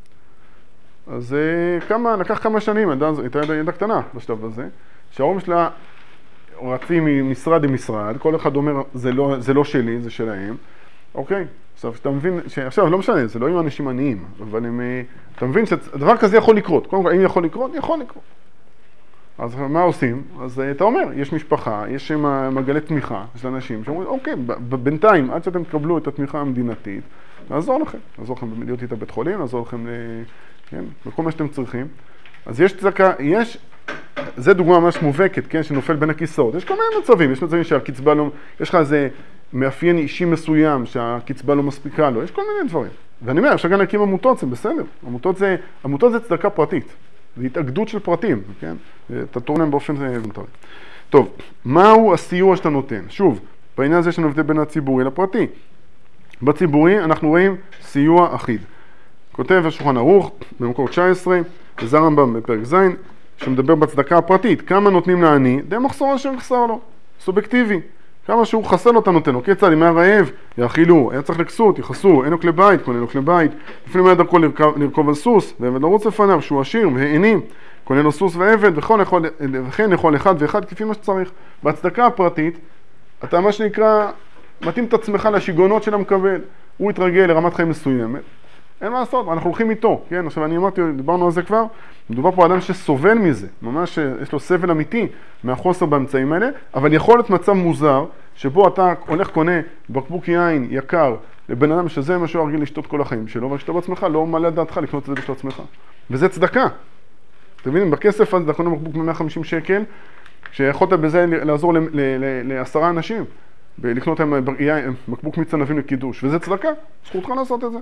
אז לקח כמה שנים, הייתה ילדה קטנה בשלב הזה, שההורים שלה רצים ממשרד למשרד, כל אחד אומר, זה לא שלי, זה שלהם. אוקיי, עכשיו, אתה מבין, עכשיו, לא משנה, זה לא עם אנשים עניים, אבל אתה מבין שדבר כזה יכול לקרות. קודם כל, אם יכול לקרות, יכול לקרות. אז מה עושים? אז אתה אומר, יש משפחה, יש מגלי תמיכה של אנשים שאומרים, אוקיי, בינתיים, עד שאתם תקבלו את התמיכה המדינתית, נעזור לכם להיות איתה בית חולים, נעזור לכם לכל מה שאתם צריכים. אז יש צדקה, זה דוגמה ממש מובהקת, כן, שנופל בין הכיסאות. יש כל מיני מצבים, יש מצבים שהקצבה לא, יש לך איזה מאפיין אישי מסוים שהקצבה לא מספיקה לו, יש כל מיני דברים. ואני אומר, אפשר גם להקים עמותות, זה בסדר. עמותות זה צדקה פרטית, זה התאגדות של פרטים, כן? אתה תורם להם באופן וולונטרי. טוב, מהו הסיוע שאתה נותן? שוב, בעניין הזה יש לנו הבדל בין הציבורי לפרטי. בציבורי אנחנו רואים סיוע אחיד. כותב השולחן ערוך במקור 19, זה הרמב"ם בפרק ז', שמדבר בצדקה הפרטית, כמה נותנים לעני, די מחסור אשר חסר לו, סובייקטיבי. כמה שהוא חסר לו אתה נותן לו, כיצד, אם היה רעב, יאכילו, היה צריך לכסות, יחסו, אין לו כלי בית, כולל לו כלי בית, לפעמים היה דרכו לרכוב על סוס, ועבד לרוץ לפניו, שהוא עשיר והעני, כולל לו סוס ועבד, וכן יכול אחד ואחד כפי מה שצריך. בהצדקה הפרטית, אתה מה שנקרא, מתאים את עצמך לשיגונות של המקבל, הוא יתרגל לרמת חיים מסוימת, אין מה לעשות, אנחנו הולכים איתו, כן? עכשיו אני אמרתי, דיברנו על זה כבר, מדובר פה אדם שסובל מזה, ממש יש לו סבל אמיתי מהחוסר באמצעים האלה, אבל יכול להיות מצב מוזר, שבו אתה הולך קונה בקבוק יין יקר לבן אדם שזה מה שהוא הרגיל לשתות כל החיים שלו, אבל שאתה בעצמך לא מעלה דעתך לקנות את זה בשביל עצמך. וזה צדקה. אתם מבינים, בכסף הזה אתה קונה בקבוק מ-150 שקל, שיכולת בזה לעזור ל10 אנשים, לקנות להם בקבוק מיץ ענבים לקידוש, וזה צדקה, זכותך לעשות את זה.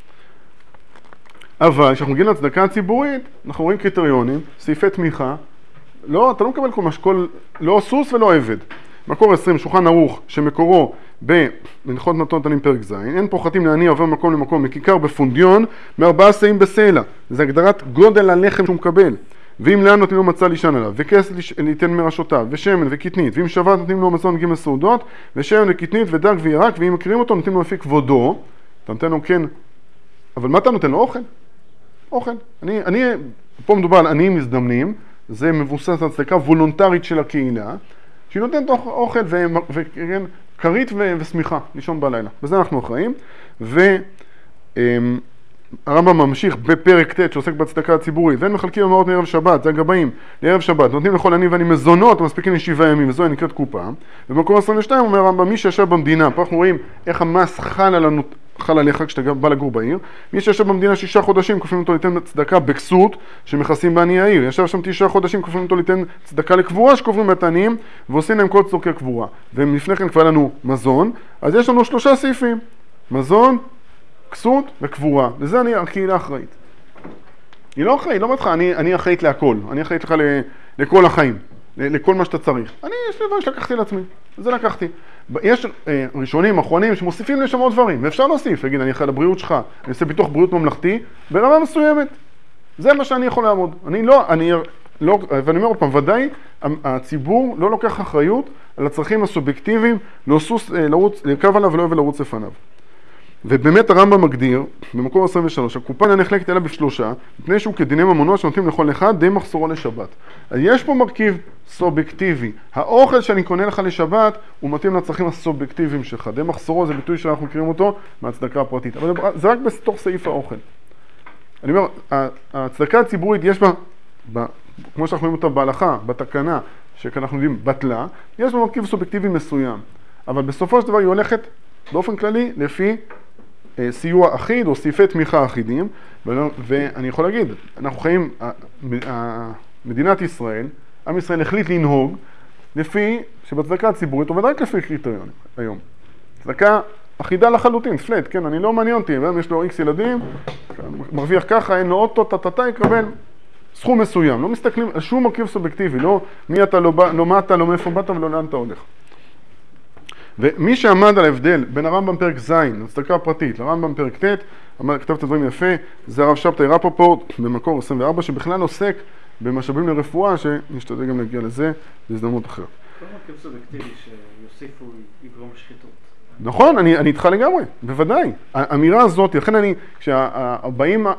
אבל כשאנחנו מגיעים לצדקה הציבורית, אנחנו רואים קריטריונים, סעיפי תמיכה, לא, אתה לא מקבל כל משקול, לא סוס ולא עבד. מקור 20, שולחן ערוך, שמקורו בנחות נתונים פרק ז', אין פוחתים לעני עובר מקום למקום, מכיכר בפונדיון, מ4 שאים בסלע. זה הגדרת גודל הלחם שהוא מקבל. ואם לאן נותנים לו מצה לישן עליו, וכס ליתן מראשותיו, ושמן וקטנית, ואם שבת נותנים לו מזון ג' סעודות, ושמן וקטנית ודג וירק, ואם מכירים אותו נותנים לו לפי כבודו, אתה נותן לו כן, אבל מה אתה נותן לו? אוכל. אוכל. פה מדובר על עניים מזדמנים, זה מבוסס על צדקה וולונטרית של הקהילה, שהיא נותנת אוכל וכרית ושמיכה, לישון בלילה. בזה אנחנו אחראים. הרמב"ם ממשיך בפרק ט' שעוסק בהצדקה הציבורית, ואין מחלקים המעות מערב שבת, זה הגבאים, לערב שבת, נותנים לכל עני ועני מזונות, מספיקים ל7 ימים, וזו נקראת קופה. ובמקום 22 אומר הרמב"ם, מי שישב במדינה, פה אנחנו רואים איך המס חל עליך כשאתה בא לגור בעיר, מי שישב במדינה 6 חודשים, כופים אותו ליתן צדקה בכסות, שמכסים בעני העיר, ישב שם 9 חודשים, כופים אותו ליתן צדקה לקבורה, שקוברים את העניים, ועושים להם כל צורכי קבורה. ולפני כן כבר לנו מזון, אז יש לנו 3 סעיפים, מזון, כסות וקבורה, וזה הקהילה אחראית. היא לא אחראית, לא אומרת לך, אני אחראית להכל, אני אחראית לך לכל החיים, לכל מה שאתה צריך. יש לי דבר שלקחתי לעצמי, זה לקחתי. יש ראשונים, אחרונים, שמוסיפים לשם עוד דברים, ואפשר להוסיף, להגיד, אני אחראי לבריאות שלך, אני עושה ביטוח בריאות ממלכתי, ברמה מסוימת. זה מה שאני יכול לעמוד. ואני אומר עוד פעם, ודאי, הציבור לא לוקח אחריות על הצרכים הסובייקטיביים, לרכב עליו ולא יובל לרוץ לפניו. ובאמת הרמב"ם מגדיר, במקור 23, הקופה אינה נחלקת אלא בשלושה, מפני שהוא כדיני ממונו שנותנים לכל אחד די מחסורו לשבת. אז יש פה מרכיב סובייקטיבי. האוכל שאני קונה לך לשבת, הוא מתאים לצרכים הסובייקטיביים שלך. די מחסורו זה ביטוי שאנחנו מכירים אותו מהצדקה הפרטית. אבל זה רק בתוך סעיף האוכל. אני אומר, הצדקה הציבורית יש בה, כמו שאנחנו רואים אותה בהלכה, בתקנה, שאנחנו יודעים בטלה, יש בה מרכיב סובייקטיבי מסוים. אבל בסופו של דבר היא הולכת באופן כללי לפי סיוע אחיד או סעיפי תמיכה אחידים, ואני יכול להגיד, אנחנו חיים, מדינת ישראל, עם ישראל החליט לנהוג לפי, שבצדקה הציבורית עובד רק לפי קריטריונים היום. צדקה אחידה לחלוטין, פלט, כן, אני לא מעניין אותי, יש לו איקס ילדים, מרוויח ככה, אין לו אוטו, תתתה, יקבל סכום מסוים, לא מסתכלים על שום מרכיב סובייקטיבי, לא מי אתה, לא מה אתה, לא מאיפה באת ולא לאן אתה הולך. ומי שעמד על ההבדל בין הרמב"ם פרק ז', הצדקה הפרטית, לרמב"ם פרק ט', כתב את הדברים יפה, זה הרב שבתאי רפפורט במקור 24, שבכלל עוסק במשאבים לרפואה, שנשתדל גם להגיע לזה בהזדמנות אחרת. כל מרכיב סובייקטיבי שיוסיפו יגרום שחיתות. נכון, אני איתך לגמרי, בוודאי. האמירה הזאת, לכן כשהבאים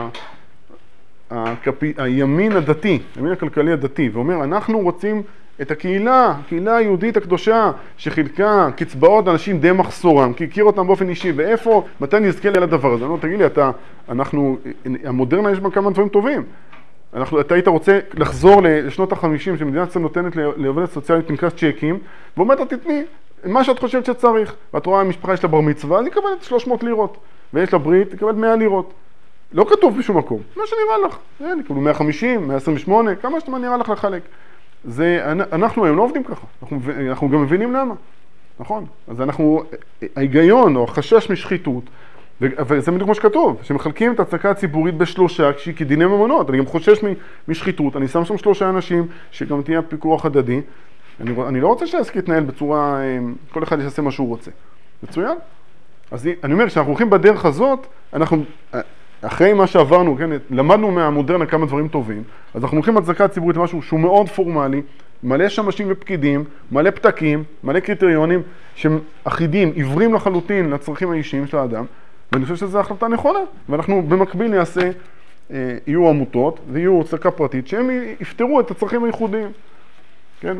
הימין הדתי, הימין הכלכלי הדתי, ואומר, אנחנו רוצים את הקהילה היהודית הקדושה, שחילקה קצבאות אנשים די מחסורם, כי הכיר אותם באופן אישי, ואיפה, מתי נזכה לי על הדבר הזה? תגיד לי, המודרנה יש בה כמה דברים טובים. אתה היית רוצה לחזור לשנות ה-50, שמדינת ישראל נותנת לעובדת סוציאלית פנקס צ'קים, ואומרת, תתני מה שאת חושבת שצריך. ואת רואה, המשפחה יש לה בר מצווה, אז היא קבלת 300 לירות, ויש לה ברית, היא קבלת 100 לירות. לא כתוב בשום מקום, מה שנראה לך. יקבלו 150, 128, כמה שאתה נראה לך לחלק. אנחנו היום לא עובדים ככה, אנחנו גם מבינים למה, נכון? אז ההיגיון או החשש משחיתות, וזה בדיוק מה שכתוב, שמחלקים את הצדקה הציבורית בשלושה, כשהיא כדיני ממונות, אני גם חושש משחיתות, אני שם שם 3 אנשים, שגם תהיה פיקוח הדדי, אני לא רוצה שהעסק יתנהל בצורה, כל אחד יעשה מה שהוא רוצה, מצוין? אז אני אומר, כשאנחנו הולכים בדרך הזאת, אחרי מה שעברנו, כן, למדנו מהמודרנה כמה דברים טובים, אז אנחנו הולכים בצדקה הציבורית למשהו שהוא מאוד פורמלי, מלא שמשים ופקידים, מלא פתקים, מלא קריטריונים שהם אחידים, עיוורים לחלוטין לצרכים האישיים של האדם, ואני חושב שזו החלטה נכונה, ואנחנו במקביל יהיו עמותות ויהיו צדקה פרטית שהם יפתרו את הצרכים הייחודיים, כן?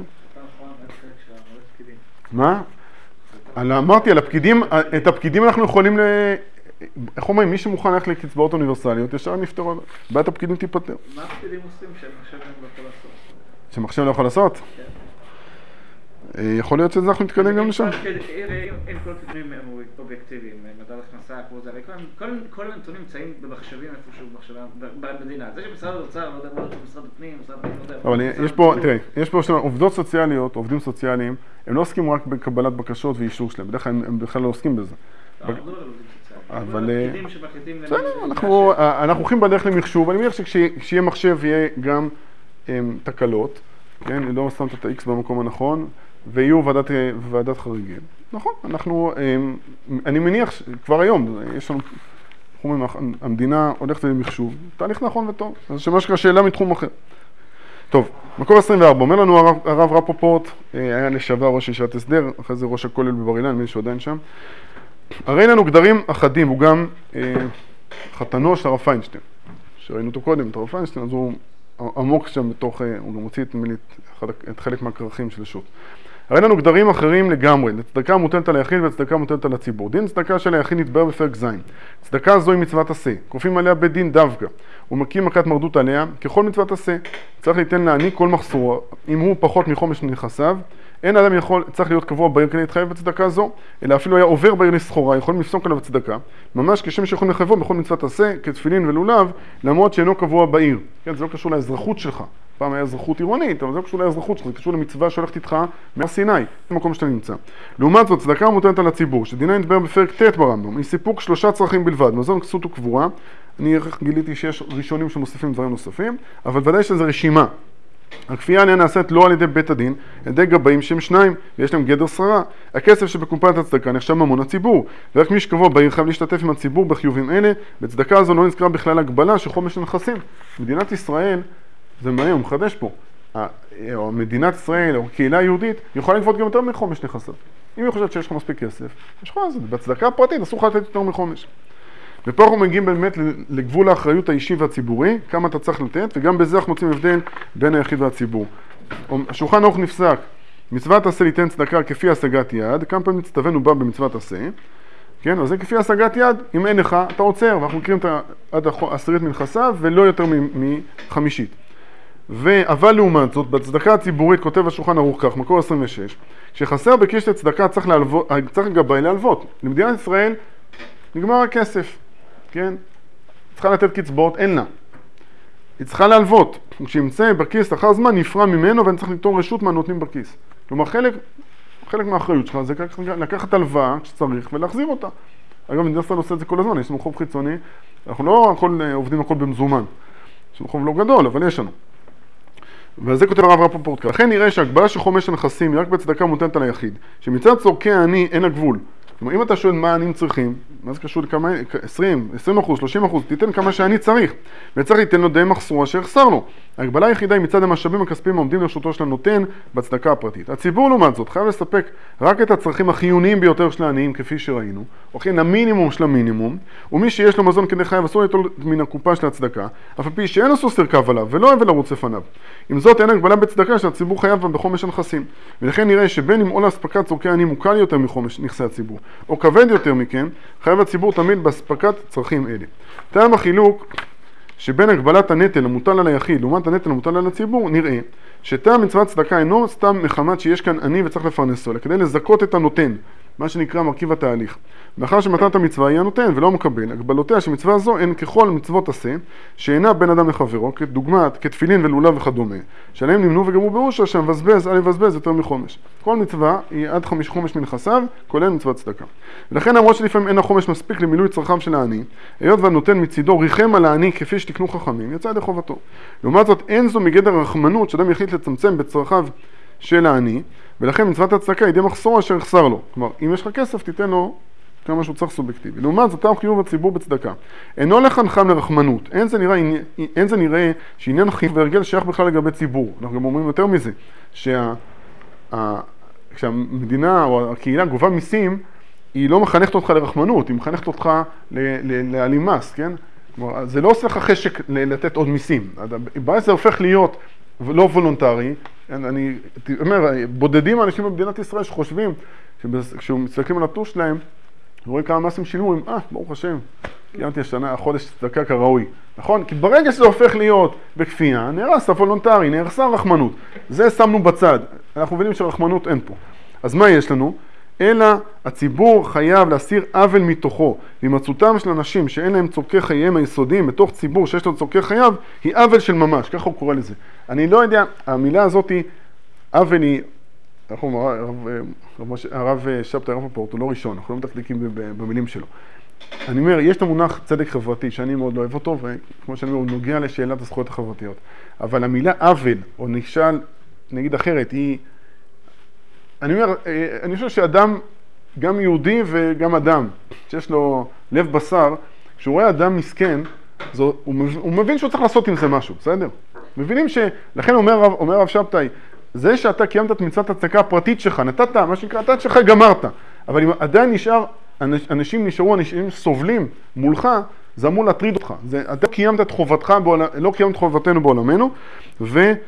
מה? אמרתי, את הפקידים אנחנו יכולים איך אומרים, מי שמוכן ללכת לקצבאות אוניברסליות, ישר נפתרו, בעיית הפקידים תיפטר. מה הפקידים עושים שמחשב לא יכול לעשות? שמחשב לא יכול לעשות? כן. יכול להיות שזה אנחנו נתקדם גם לשם. אין כל קריטריונים אובייקטיביים, מדד הכנסה, כמו זה, כל הנתונים נמצאים במחשבים איפשהו במדינה. זה שמשרד האוצר, לא יודע מה, משרד הפנים, משרד הפנים, לא יודע. אבל יש פה, תראי, יש פה עובדות סוציאליות, עובדים סוציאליים, הם לא עוסקים רק בקבלת בקשות ואישור שלהם, בדרך כלל הם בכלל לא עוסקים בזה. אבל אנחנו הולכים בדרך למחשוב, אני מניח שכשיהיה מחשב יהיה גם תקלות, כן, לא שמת את ה-X במקום הנכון, ויהיו ועדת חריגים. נכון, אני מניח שכבר היום, יש לנו, המדינה הולכת למחשוב, תהליך נכון וטוב, אז שמה שקרה שאלה מתחום אחר. טוב, מקור 24, אומר לנו הרב רפפורט, היה לשעבר ראש ישיבת הסדר, אחרי זה ראש הכולל בבר אילן, מי שעדיין שם, הרי לנו גדרים אחדים, הוא גם חתנו של הרב פיינשטיין, שראינו אותו קודם, את הרב פיינשטיין, אז הוא עמוק שם בתוך, הוא גם הוציא את חלק מהכרכים של השו"ת. הרי לנו גדרים אחרים לגמרי, לצדקה מוטלת על היחיד וצדקה מוטלת על הציבור. דין צדקה של היחיד נתבהר בפרק ז'. צדקה זו היא מצוות עשה, כופים עליה בית דין דווקא, ומקים מכת מרדות עליה, ככל מצוות עשה. צריך ליתן לעני כל מחסור, אם הוא פחות מחומש נכסיו, אין אדם צריך להיות קבוע בעיר כדי להתחייב בצדקה זו, אלא אפילו היה עובר בעיר לסחורה, יכולים לפסוק עליו בצדקה, ממש כשם שיכולים לחייבו בכל מצוות עשה, כתפילין ולולב, למרות שאינו קבוע בעיר. כן, זה לא קשור לאזרחות שלך. פעם היה אזרחות עירונית, אבל זה לא קשור לאזרחות שלך, זה קשור למצווה שהולכת איתך מהסיני, במקום שאתה נמצא. לעומת זאת, צדקה מוטלת על הציבור, שדינה נתבהר בפרק ט' ברמב"ם, היא סיפוק 3 צרכים בלבד, מזון, כסות וקבורה. אני גיליתי שיש ראשונים שמוסיפים דברים נוספים, אבל ודאי שזה רשימה. הכפייה עליה נעשית לא על ידי בית הדין, על ידי גבאים שהם 2, ויש להם גדר שררה. הכסף שבקופת הצדקה נחשב ממון הציבור, ורק מי שקבוע בעיר חייב להשתתף עם הציבור בחיובים אלה. בצדקה הזו לא נזכרה בכלל הגבלה שחומש נכסים. מדינת ישראל, זה מעניין, הוא מחדש פה, או מדינת ישראל, או קהילה יהודית, יכולה לגבות גם יותר מחומש נכסיו. אם היא חושבת שיש לך מספיק כסף, יש לך את זה. בצדקה הפרטית אסור לך לתת יותר מחומש. ופה אנחנו מגיעים באמת לגבול האחריות האישי והציבורי, כמה אתה צריך לתת, וגם בזה אנחנו מוצאים הבדל בין היחיד והציבור. השולחן ערוך נפסק, מצוות עשה ליתן צדקה כפי השגת יד, כמה פעמים הצטווינו בה במצוות עשה, כן? אז זה כפי השגת יד, אם אין לך, אתה עוצר, ואנחנו מכירים עד 10 מנכסיו, ולא יותר מ5. אבל לעומת זאת, בצדקה הציבורית כותב השולחן ערוך כך, מקור 26, כשחסר בקשת צדקה צריך גבאי להלוות. למדינת ישראל נגמר הכסף, כן? צריכה לתת קצבאות, אין לה. היא צריכה להלוות. כשימצא בכיס אחר זמן נפרע ממנו ואני צריך ליטול רשות מה נותנים בכיס. כלומר, חלק מהאחריות שלך זה לקחת הלוואה כשצריך ולהחזיר אותה. אגב, מדינת ישראל עושה את זה כל הזמן, יש לנו חוב חיצוני, אנחנו לא עובדים הכל במזומן. יש לנו חוב לא גדול, אבל יש לנו. וזה כותב הרב רפפורט. לכן נראה שהגבלה של חומש הנכסים היא רק בצדקה מוטלת על היחיד, שמצד צורכי העני אין הגבול. כלומר, אם אתה שואל מה העניים צריכים, מה זה קשור לכמה, 20%, 30%, תיתן כמה שאני צריך, וצריך לתת לו די מחסור אשר יחסר לו. ההגבלה היחידה היא מצד המשאבים הכספיים העומדים לרשותו של הנותן בצדקה הפרטית. הציבור לעומת זאת חייב לספק רק את הצרכים החיוניים ביותר של העניים, כפי שראינו, או כן המינימום של המינימום, ומי שיש לו מזון כדי חייב אסור ליטול מן הקופה של הצדקה, אף על פי שאין לו סוס לרכב עליו ולא אוהב לרוץ לפניו. עם זאת אין הגבלה בצדקה שהציבור חייב בחומש הנכסים, ולכן נראה שבין אם עול אספקת צורכי העניים הוא קל יותר מחומש נכסי הציבור, או כבד יותר מכן, חייב הציבור תמיד באספקת צרכים אלה. טעם החילוק שבין הגבלת הנטל המוטל על היחיד לעומת הנטל המוטל על הציבור, נראה שטעם מצוות צדקה אינו סתם מחמת שיש כאן עני וצריך לפרנסו, אלא כדי לזכות את הנותן, מה שנקרא מרכיב התהליך. מאחר שמתנת המצווה היא הנותן ולא מקבל, הגבלותיה של מצווה זו הן ככל מצוות עשה, שאינה בין אדם לחברו, כדוגמת, כתפילין ולולב וכדומה, שעליהם נמנו וגמרו באושר שהמבזבז על לבזבז יותר מחומש. כל מצווה היא עד 5 חומש מנכסיו, כולל מצוות צדקה. ולכן למרות שלפעמים אין החומש מספיק למילוי צרכיו של העני, היות והנותן מצידו ריחם על העני כפי שתקנו חכמים, יצא ידי חובתו. לעומת זאת אין זו מגדר רחמנות שאדם יחליט לצמצם בצרכיו של העני, ולכן מצוות הצדקה היא די מחסור אשר יחסר לו. כלומר, אם יש לך כסף, תיתן לו כמה שהוא צריך סובייקטיבי. לעומת זאת, חיוב הציבור בצדקה. אינו לחנכם לרחמנות. אין זה נראה שעניין חיוב והרגל שייך בכלל לגבי ציבור. אנחנו גם אומרים יותר מזה, כשהמדינה או הקהילה גובה מיסים, היא לא מחנכת אותך לרחמנות, היא מחנכת אותך לאלימס, כן? כלומר, זה לא עושה לך חשק לתת עוד מיסים. בעצם זה הופך להיות לא וולונטרי. אני אומר, בודדים האנשים במדינת ישראל שחושבים, כשמסתכלים על הטוש שלהם, רואים כמה מסים שילמו, ברוך השם, קיימתי השנה, החודש צדקה כראוי. נכון? כי ברגע שזה הופך להיות בכפייה, נהרס הוולונטרי, נהרסה רחמנות. זה שמנו בצד. אנחנו מבינים שרחמנות אין פה. אז מה יש לנו? אלא הציבור חייב להסיר עוול מתוכו. והימצאותם של אנשים שאין להם צורכי חייהם היסודיים בתוך ציבור שיש לו צורכי חייו, היא עוול של ממש, ככה הוא קורא לזה. אני לא יודע, המילה הזאת היא, עוול היא, הרב שבתאי רפפורט הוא לא ראשון, אנחנו לא מתקדקים במילים שלו. אני אומר, יש את המונח צדק חברתי שאני מאוד לא אוהב אותו, וכמו שאני אומר, הוא נוגע לשאלת הזכויות החברתיות. אבל המילה עוול, או נגיד אחרת, היא, אני חושב שאדם, גם יהודי וגם אדם, שיש לו לב בשר, כשהוא רואה אדם מסכן, הוא מבין שהוא צריך לעשות עם זה משהו, בסדר? מבינים לכן אומר הרב שבתאי, זה שאתה קיימת את מצוות הצדקה הפרטית שלך, נתת, מה שנקרא, נתת שלך גמרת, אבל אם עדיין אנשים נשארו, אנשים סובלים מולך, זה אמור להטריד אותך. אתה קיימת את חובתך, לא קיימת את חובתנו בעולמנו,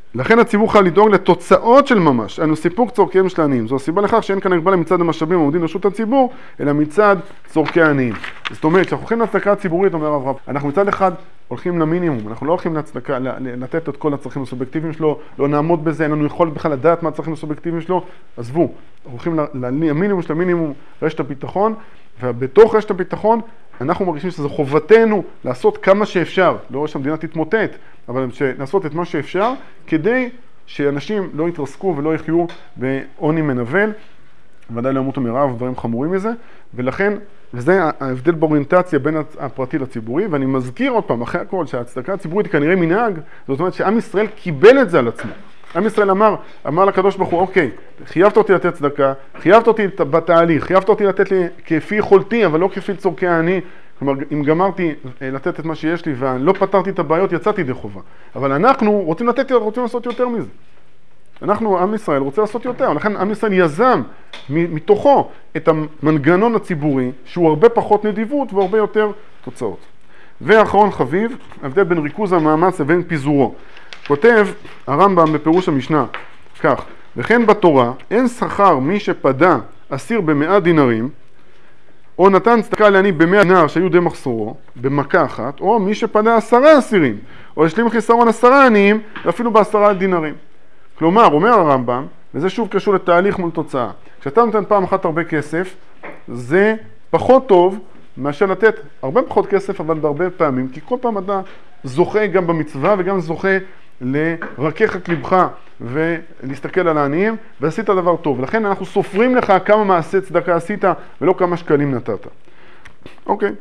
לכן הציבור חייב לדאוג לתוצאות של ממש, אנו סיפוק צורכיהם של העניים. זו הסיבה לכך שאין כאן הגבלה מצד המשאבים העומדים לרשות הציבור, אלא מצד צורכי העניים. זאת אומרת, כשאנחנו הולכים להצדקה הציבורית, אומר הרב, אנחנו מצד אחד הולכים למינימום, אנחנו לא הולכים להצדקה, לתת את כל הצרכים הסובייקטיביים שלו, לא נעמוד בזה, אין לנו יכולת בכלל לדעת מה הצרכים הסובייקטיביים שלו, עזבו, אנחנו הולכים למינימום של המינימום, רשת הביטחון, ובתוך רשת הביטחון אנחנו מרגישים שזו חובתנו לעשות כמה שאפשר, לא שהמדינה תתמוטט, אבל לעשות את מה שאפשר, כדי שאנשים לא יתרסקו ולא יחיו בעוני מנבל, ודאי לא ימותו מרעב, דברים חמורים מזה, ולכן, וזה ההבדל באוריינטציה בין הפרטי לציבורי, ואני מזכיר עוד פעם, אחרי הכל, שההצדקה הציבורית היא כנראה מנהג, זאת אומרת שעם ישראל קיבל את זה על עצמו. עם ישראל אמר לקדוש ברוך הוא, אוקיי, חייבת אותי לתת צדקה, חייבת אותי בתהליך, חייבת אותי לתת לי כפי יכולתי, אבל לא כפי צורכי העני. כלומר, אם גמרתי לתת את מה שיש לי ולא פתרתי את הבעיות, יצאתי די חובה. אבל אנחנו רוצים לעשות יותר מזה. אנחנו, עם ישראל, רוצה לעשות יותר. לכן עם ישראל יזם מתוכו את המנגנון הציבורי, שהוא הרבה פחות נדיבות והרבה יותר תוצאות. ואחרון חביב, ההבדל בין ריכוז המאמץ לבין פיזורו. כותב הרמב"ם בפירוש המשנה, כך, וכן בתורה אין שכר מי שפדה אסיר ב100 דינרים, או נתן צדקה לעני ב100 דינר שהיו די מחסורו, במכה אחת, או מי שפדה 10 אסירים, או השלים חיסרון 10 עניים, ואפילו ב10 דינרים. כלומר, אומר הרמב"ם, וזה שוב קשור לתהליך מול תוצאה, כשאתה נותן פעם אחת הרבה כסף, זה פחות טוב מאשר לתת הרבה פחות כסף, אבל בהרבה פעמים, כי כל פעם אתה זוכה גם במצווה וגם זוכה לרכך את לבך ולהסתכל על העניים, ועשית דבר טוב. ולכן אנחנו סופרים לך כמה מעשי צדקה עשית ולא כמה שקלים נתת. אוקיי.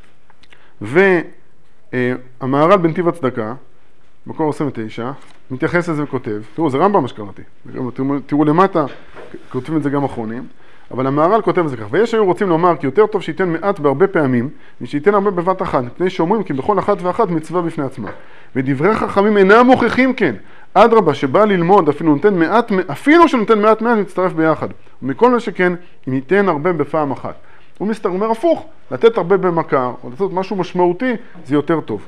והמהר"ל בנתיב הצדקה, מקור 29, מתייחס לזה וכותב, תראו, זה רמב"ם מה שקראתי, תראו למטה, כותבים את זה גם אחרונים, אבל המהר"ל כותב את זה כך, ויש היו רוצים לומר כי יותר טוב שייתן מעט בהרבה פעמים, ושייתן הרבה בבת אחת, מפני שאומרים כי בכל אחת ואחת מצווה בפני עצמה. ודברי חכמים אינם מוכיחים כן, אדרבה שבא ללמוד אפילו שנותן מעט מצטרף ביחד, ומכל מה שכן, אם ייתן הרבה בפעם אחת. הוא אומר הפוך, לתת הרבה במכה, או לתת משהו משמעותי, זה יותר טוב.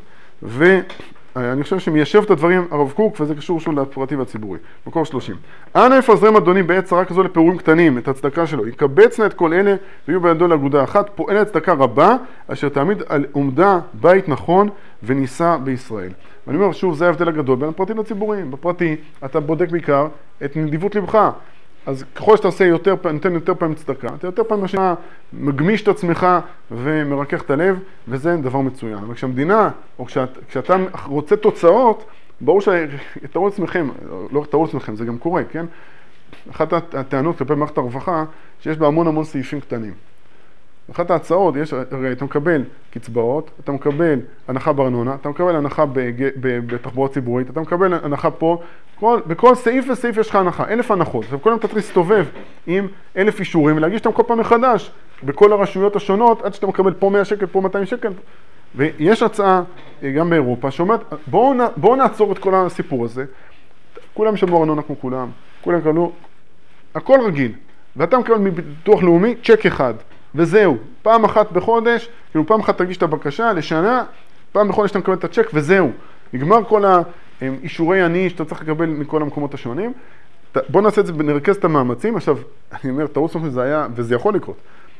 אני חושב שמיישב את הדברים הרב קוק, וזה קשור שוב לפרטי והציבורי. מקור 30. אנא יפזרם אדוני בעת צרה כזו לפירורים קטנים, את הצדקה שלו. יקבצנה את כל אלה, ויהיו בידו לאגודה אחת, פועלת צדקה רבה, אשר תעמיד על עומדה בית נכון ונישא בישראל. ואני אומר, שוב, זה ההבדל הגדול בין הפרטי לציבורי. בפרטי, אתה בודק בעיקר את נדיבות לבך. אז ככל שאתה עושה נותן יותר פעמים צדקה, אתה יותר פעמים משנה, מגמיש את עצמך ומרכך את הלב, וזה דבר מצוין. אבל כשהמדינה, או כשאתה רוצה תוצאות, ברור שתראו עצמכם, לא תראו עצמכם, זה גם קורה, כן? אחת הטענות כלפי מערכת הרווחה, שיש בה המון סעיפים קטנים. אחת ההצעות, הרי אתה מקבל קצבאות, אתה מקבל הנחה בארנונה, אתה מקבל הנחה בתחבורה ציבורית, אתה מקבל הנחה פה, בכל סעיף וסעיף יש לך הנחה, 1,000 הנחות. עכשיו כל יום אתה צריך להסתובב עם 1,000 אישורים ולהגיש אותם כל פעם מחדש בכל הרשויות השונות, עד שאתה מקבל פה 100 שקל, פה 200 שקל. ויש הצעה גם באירופה שאומרת, בואו נעצור את כל הסיפור הזה, כולם ישלמו ארנונה כמו כולם יקבלו, הכל רגיל, ואתה מקבל מביטוח לאומי צ'ק אחד. וזהו, פעם אחת בחודש, כאילו פעם אחת תגיש את הבקשה לשנה, פעם בחודש אתה מקבל את הצ'ק וזהו. נגמר כל האישורי עני שאתה צריך לקבל מכל המקומות השונים. בוא נעשה את זה, נרכז את המאמצים. עכשיו, אני אומר, תראו סוף זה היה, וזה יכול לקרות.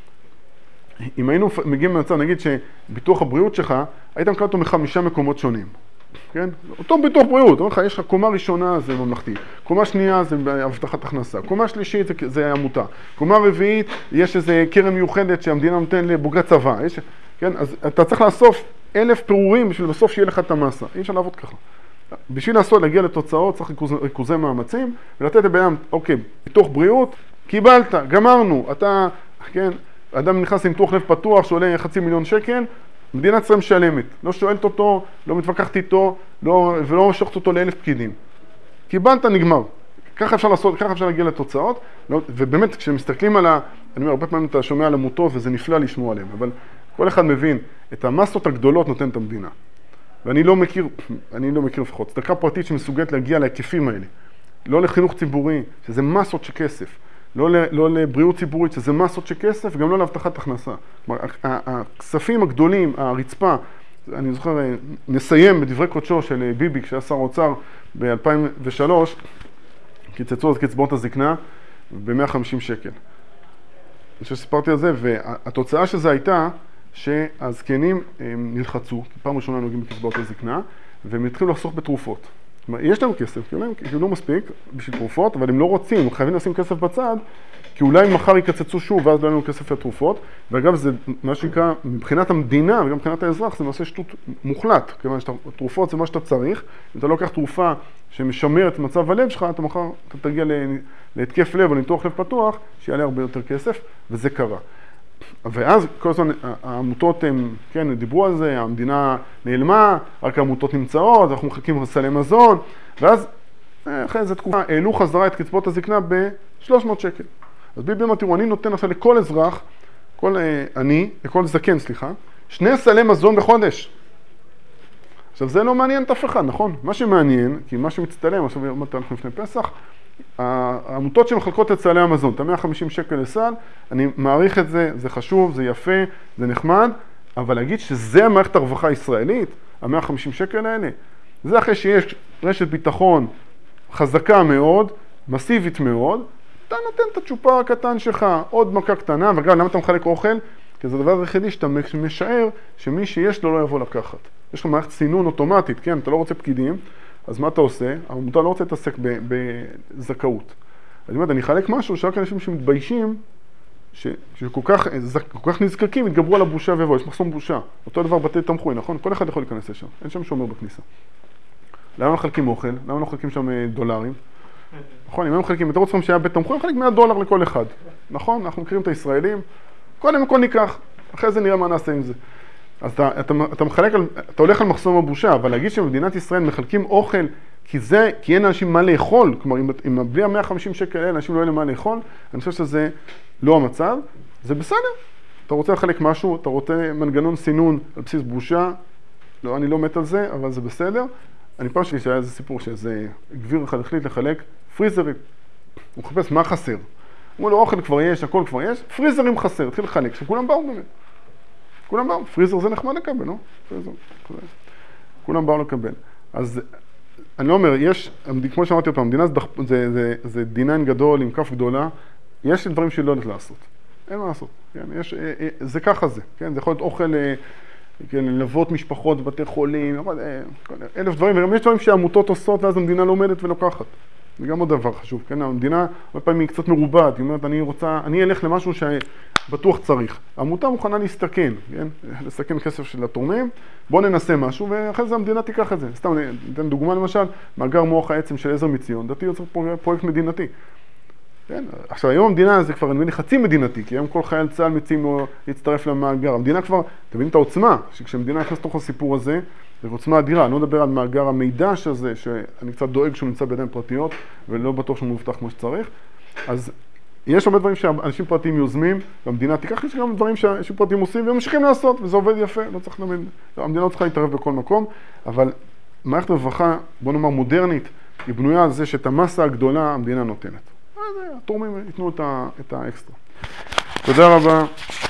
אם היינו מגיעים למצב, נגיד שביטוח הבריאות שלך, היית מקבל אותו מ5 מקומות שונים. כן? אותו ביטוח בריאות, אומר לך, יש לך קומה ראשונה זה ממלכתי, קומה שנייה זה הבטחת הכנסה, קומה שלישית זה עמותה, קומה רביעית יש איזה קרן מיוחדת שהמדינה נותן לבוגרי צבא, כן? אז אתה צריך לאסוף 1,000 פירורים בשביל בסוף שיהיה לך את המסה, אי אפשר לעבוד ככה. בשביל להגיע לתוצאות צריך ריכוזי מאמצים, ולתת לבן, אוקיי, ביטוח בריאות, קיבלת, גמרנו, אתה, כן, אדם נכנס עם ניתוח לב פתוח שעולה 500,000 שקל, מדינת ישראל משלמת, לא שואלת אותו, לא מתווכחת איתו, ולא משוכת אותו ל1,000 פקידים. קיבלת, נגמר. ככה אפשר לעשות, ככה אפשר להגיע לתוצאות, ובאמת כשמסתכלים על אני אומר, הרבה פעמים אתה שומע על עמותות וזה נפלא לשמוע עליהם, אבל כל אחד מבין, את המסות הגדולות נותנת המדינה. ואני לא מכיר לפחות, צדקה פרטית שמסוגלת להגיע להיקפים האלה. לא לחינוך ציבורי, שזה מסות של כסף. לא לבריאות ציבורית, שזה מסות של כסף, וגם לא להבטחת הכנסה. כלומר, הכספים הגדולים, הרצפה, אני זוכר, נסיים בדברי קודשו של ביבי, כשהיה שר האוצר ב-2003, קיצצו את קצבאות הזקנה ב-150 שקל. אני חושב שסיפרתי על זה, והתוצאה של זה הייתה שהזקנים נלחצו, פעם ראשונה נוגעים בקצבאות הזקנה, והם התחילו לחסוך בתרופות. יש להם כסף, כי הם לא מספיק בשביל תרופות, אבל הם לא רוצים, הם חייבים לשים כסף בצד, כי אולי מחר יקצצו שוב, ואז לא יהיו לנו כסף לתרופות. ואגב, זה מה שנקרא, מבחינת המדינה וגם מבחינת האזרח, זה מעשה שטות מוחלט, כיוון שתרופות זה מה שאתה צריך. אם אתה לא לוקח תרופה שמשמרת את מצב הלב שלך, אתה מחר תגיע להתקף לב או ניתוח לב פתוח, שיעלה הרבה יותר כסף, וזה קרה. ואז כל הזמן העמותות הם, כן, דיברו על זה, המדינה נעלמה, רק העמותות נמצאות, אנחנו מחכים לסלי מזון, ואז אחרי איזו תקופה העלו חזרה את קצבאות הזקנה ב-300 שקל. אז ביבי אמר, תראו, אני נותן עכשיו לכל אזרח, לכל זקן, סליחה, 2 סלי מזון בחודש. עכשיו זה לא מעניין את אף אחד, נכון? מה שמעניין, כי מה שמצטלם, עכשיו אמרת אנחנו לפני פסח, העמותות שמחלקות את סלי המזון, את 150 שקל לסל, אני מעריך את זה, זה חשוב, זה יפה, זה נחמד, אבל להגיד שזה המערכת הרווחה הישראלית, ה-150 שקל האלה, זה אחרי שיש רשת ביטחון חזקה מאוד, מסיבית מאוד, אתה נותן את הצ'ופר הקטן שלך, עוד מכה קטנה, וגם למה אתה מחלק אוכל? כי זה הדבר היחידי שאתה משער שמי שיש לו לא יבוא לקחת. יש לך מערכת סינון אוטומטית, כן? אתה לא רוצה פקידים, אז מה אתה עושה? העמותה לא רוצה להתעסק בזכאות. אני אומר, אני אחלק משהו שרק אנשים שמתביישים, שכל כך נזקקים, יתגברו על הבושה ויבוא, יש מחסום בושה. אותו דבר בתי תמחוי, נכון? כל אחד יכול להיכנס לשם, אין שם שומר בכניסה. למה מחלקים אוכל? למה לא מחלקים שם דולרים? נכון, אם הם מחלקים, אתה רוצה שהיה בית תמחוי, מחלק $100 לכל אחד. נכון? אנחנו מכירים את הישראלים. קודם הכל ניקח, אחרי זה נראה מה נעשה עם זה. אז אתה מחלק, אתה הולך על מחסום הבושה, אבל להגיד שבמדינת ישראל מחלקים אוכל, כי אין אנשים מה לאכול, כלומר, אם בלי ה-150 שקל האלה, אנשים לא יהיה להם מה לאכול, אני חושב שזה לא המצב, זה בסדר. אתה רוצה לחלק משהו, אתה רוצה מנגנון סינון על בסיס בושה, לא, אני לא מת על זה, אבל זה בסדר. אני פעם שלי שהיה איזה סיפור שאיזה גביר אחד החליט לחלק פריזרים. הוא מחפש מה חסר. אמרו לו, אוכל כבר יש, הכל כבר יש, פריזרים חסר, התחיל לחלק, שכולם באו באמת. כולם באו, פריזר זה נחמד לקבל, לא? פריזר, כולם באו לקבל. אז אני לא אומר, יש, כמו שאמרתי אותם, המדינה זה דינן גדול עם כף גדולה, יש דברים שהיא לא יודעת לעשות. אין מה לעשות, כן? זה ככה זה, כן? זה יכול להיות אוכל, כן, ללוות משפחות, בתי חולים, 1,000 דברים, וגם יש דברים שהעמותות עושות ואז המדינה לומדת ולוקחת. זה גם עוד דבר חשוב, כן? המדינה, הרבה פעמים היא קצת מרובעת, היא אומרת, אני אלך למשהו שבטוח צריך. העמותה מוכנה להסתכן, כן? לסכן כסף של התורמים, בואו ננסה משהו, ואחרי זה המדינה תיקח את זה. סתם, ניתן דוגמה למשל, מאגר מוח העצם של עזר מציון, דעתי יוצר פרויקט מדינתי. כן? עכשיו, היום המדינה זה כבר נדמה לי חצי מדינתי, כי היום כל חייל צה"ל מציעים לו להצטרף למאגר. המדינה כבר, אתם מבינים את העוצמה, שכשהמדינה נכנסת לתוך הסיפור הזה, זה עוצמה אדירה. אני לא מדבר על מאגר המידע שזה, שאני קצת דואג שהוא נמצא בידיים פרטיות, ולא בטוח שהוא מובטח כמו שצריך. אז יש הרבה דברים שאנשים פרטיים יוזמים, והמדינה תיקח, יש גם דברים שאנשים פרטיים עושים, והם ממשיכים לעשות, וזה עובד יפה, לא צריך להבין. המדינה לא צריכה להתערב בכל מקום, אבל מערכת רווחה, בוא נאמר מודרנית, היא בנויה על זה שאת המסה הגדולה המדינה נותנת. התורמים ייתנו את האקסטרה. תודה רבה.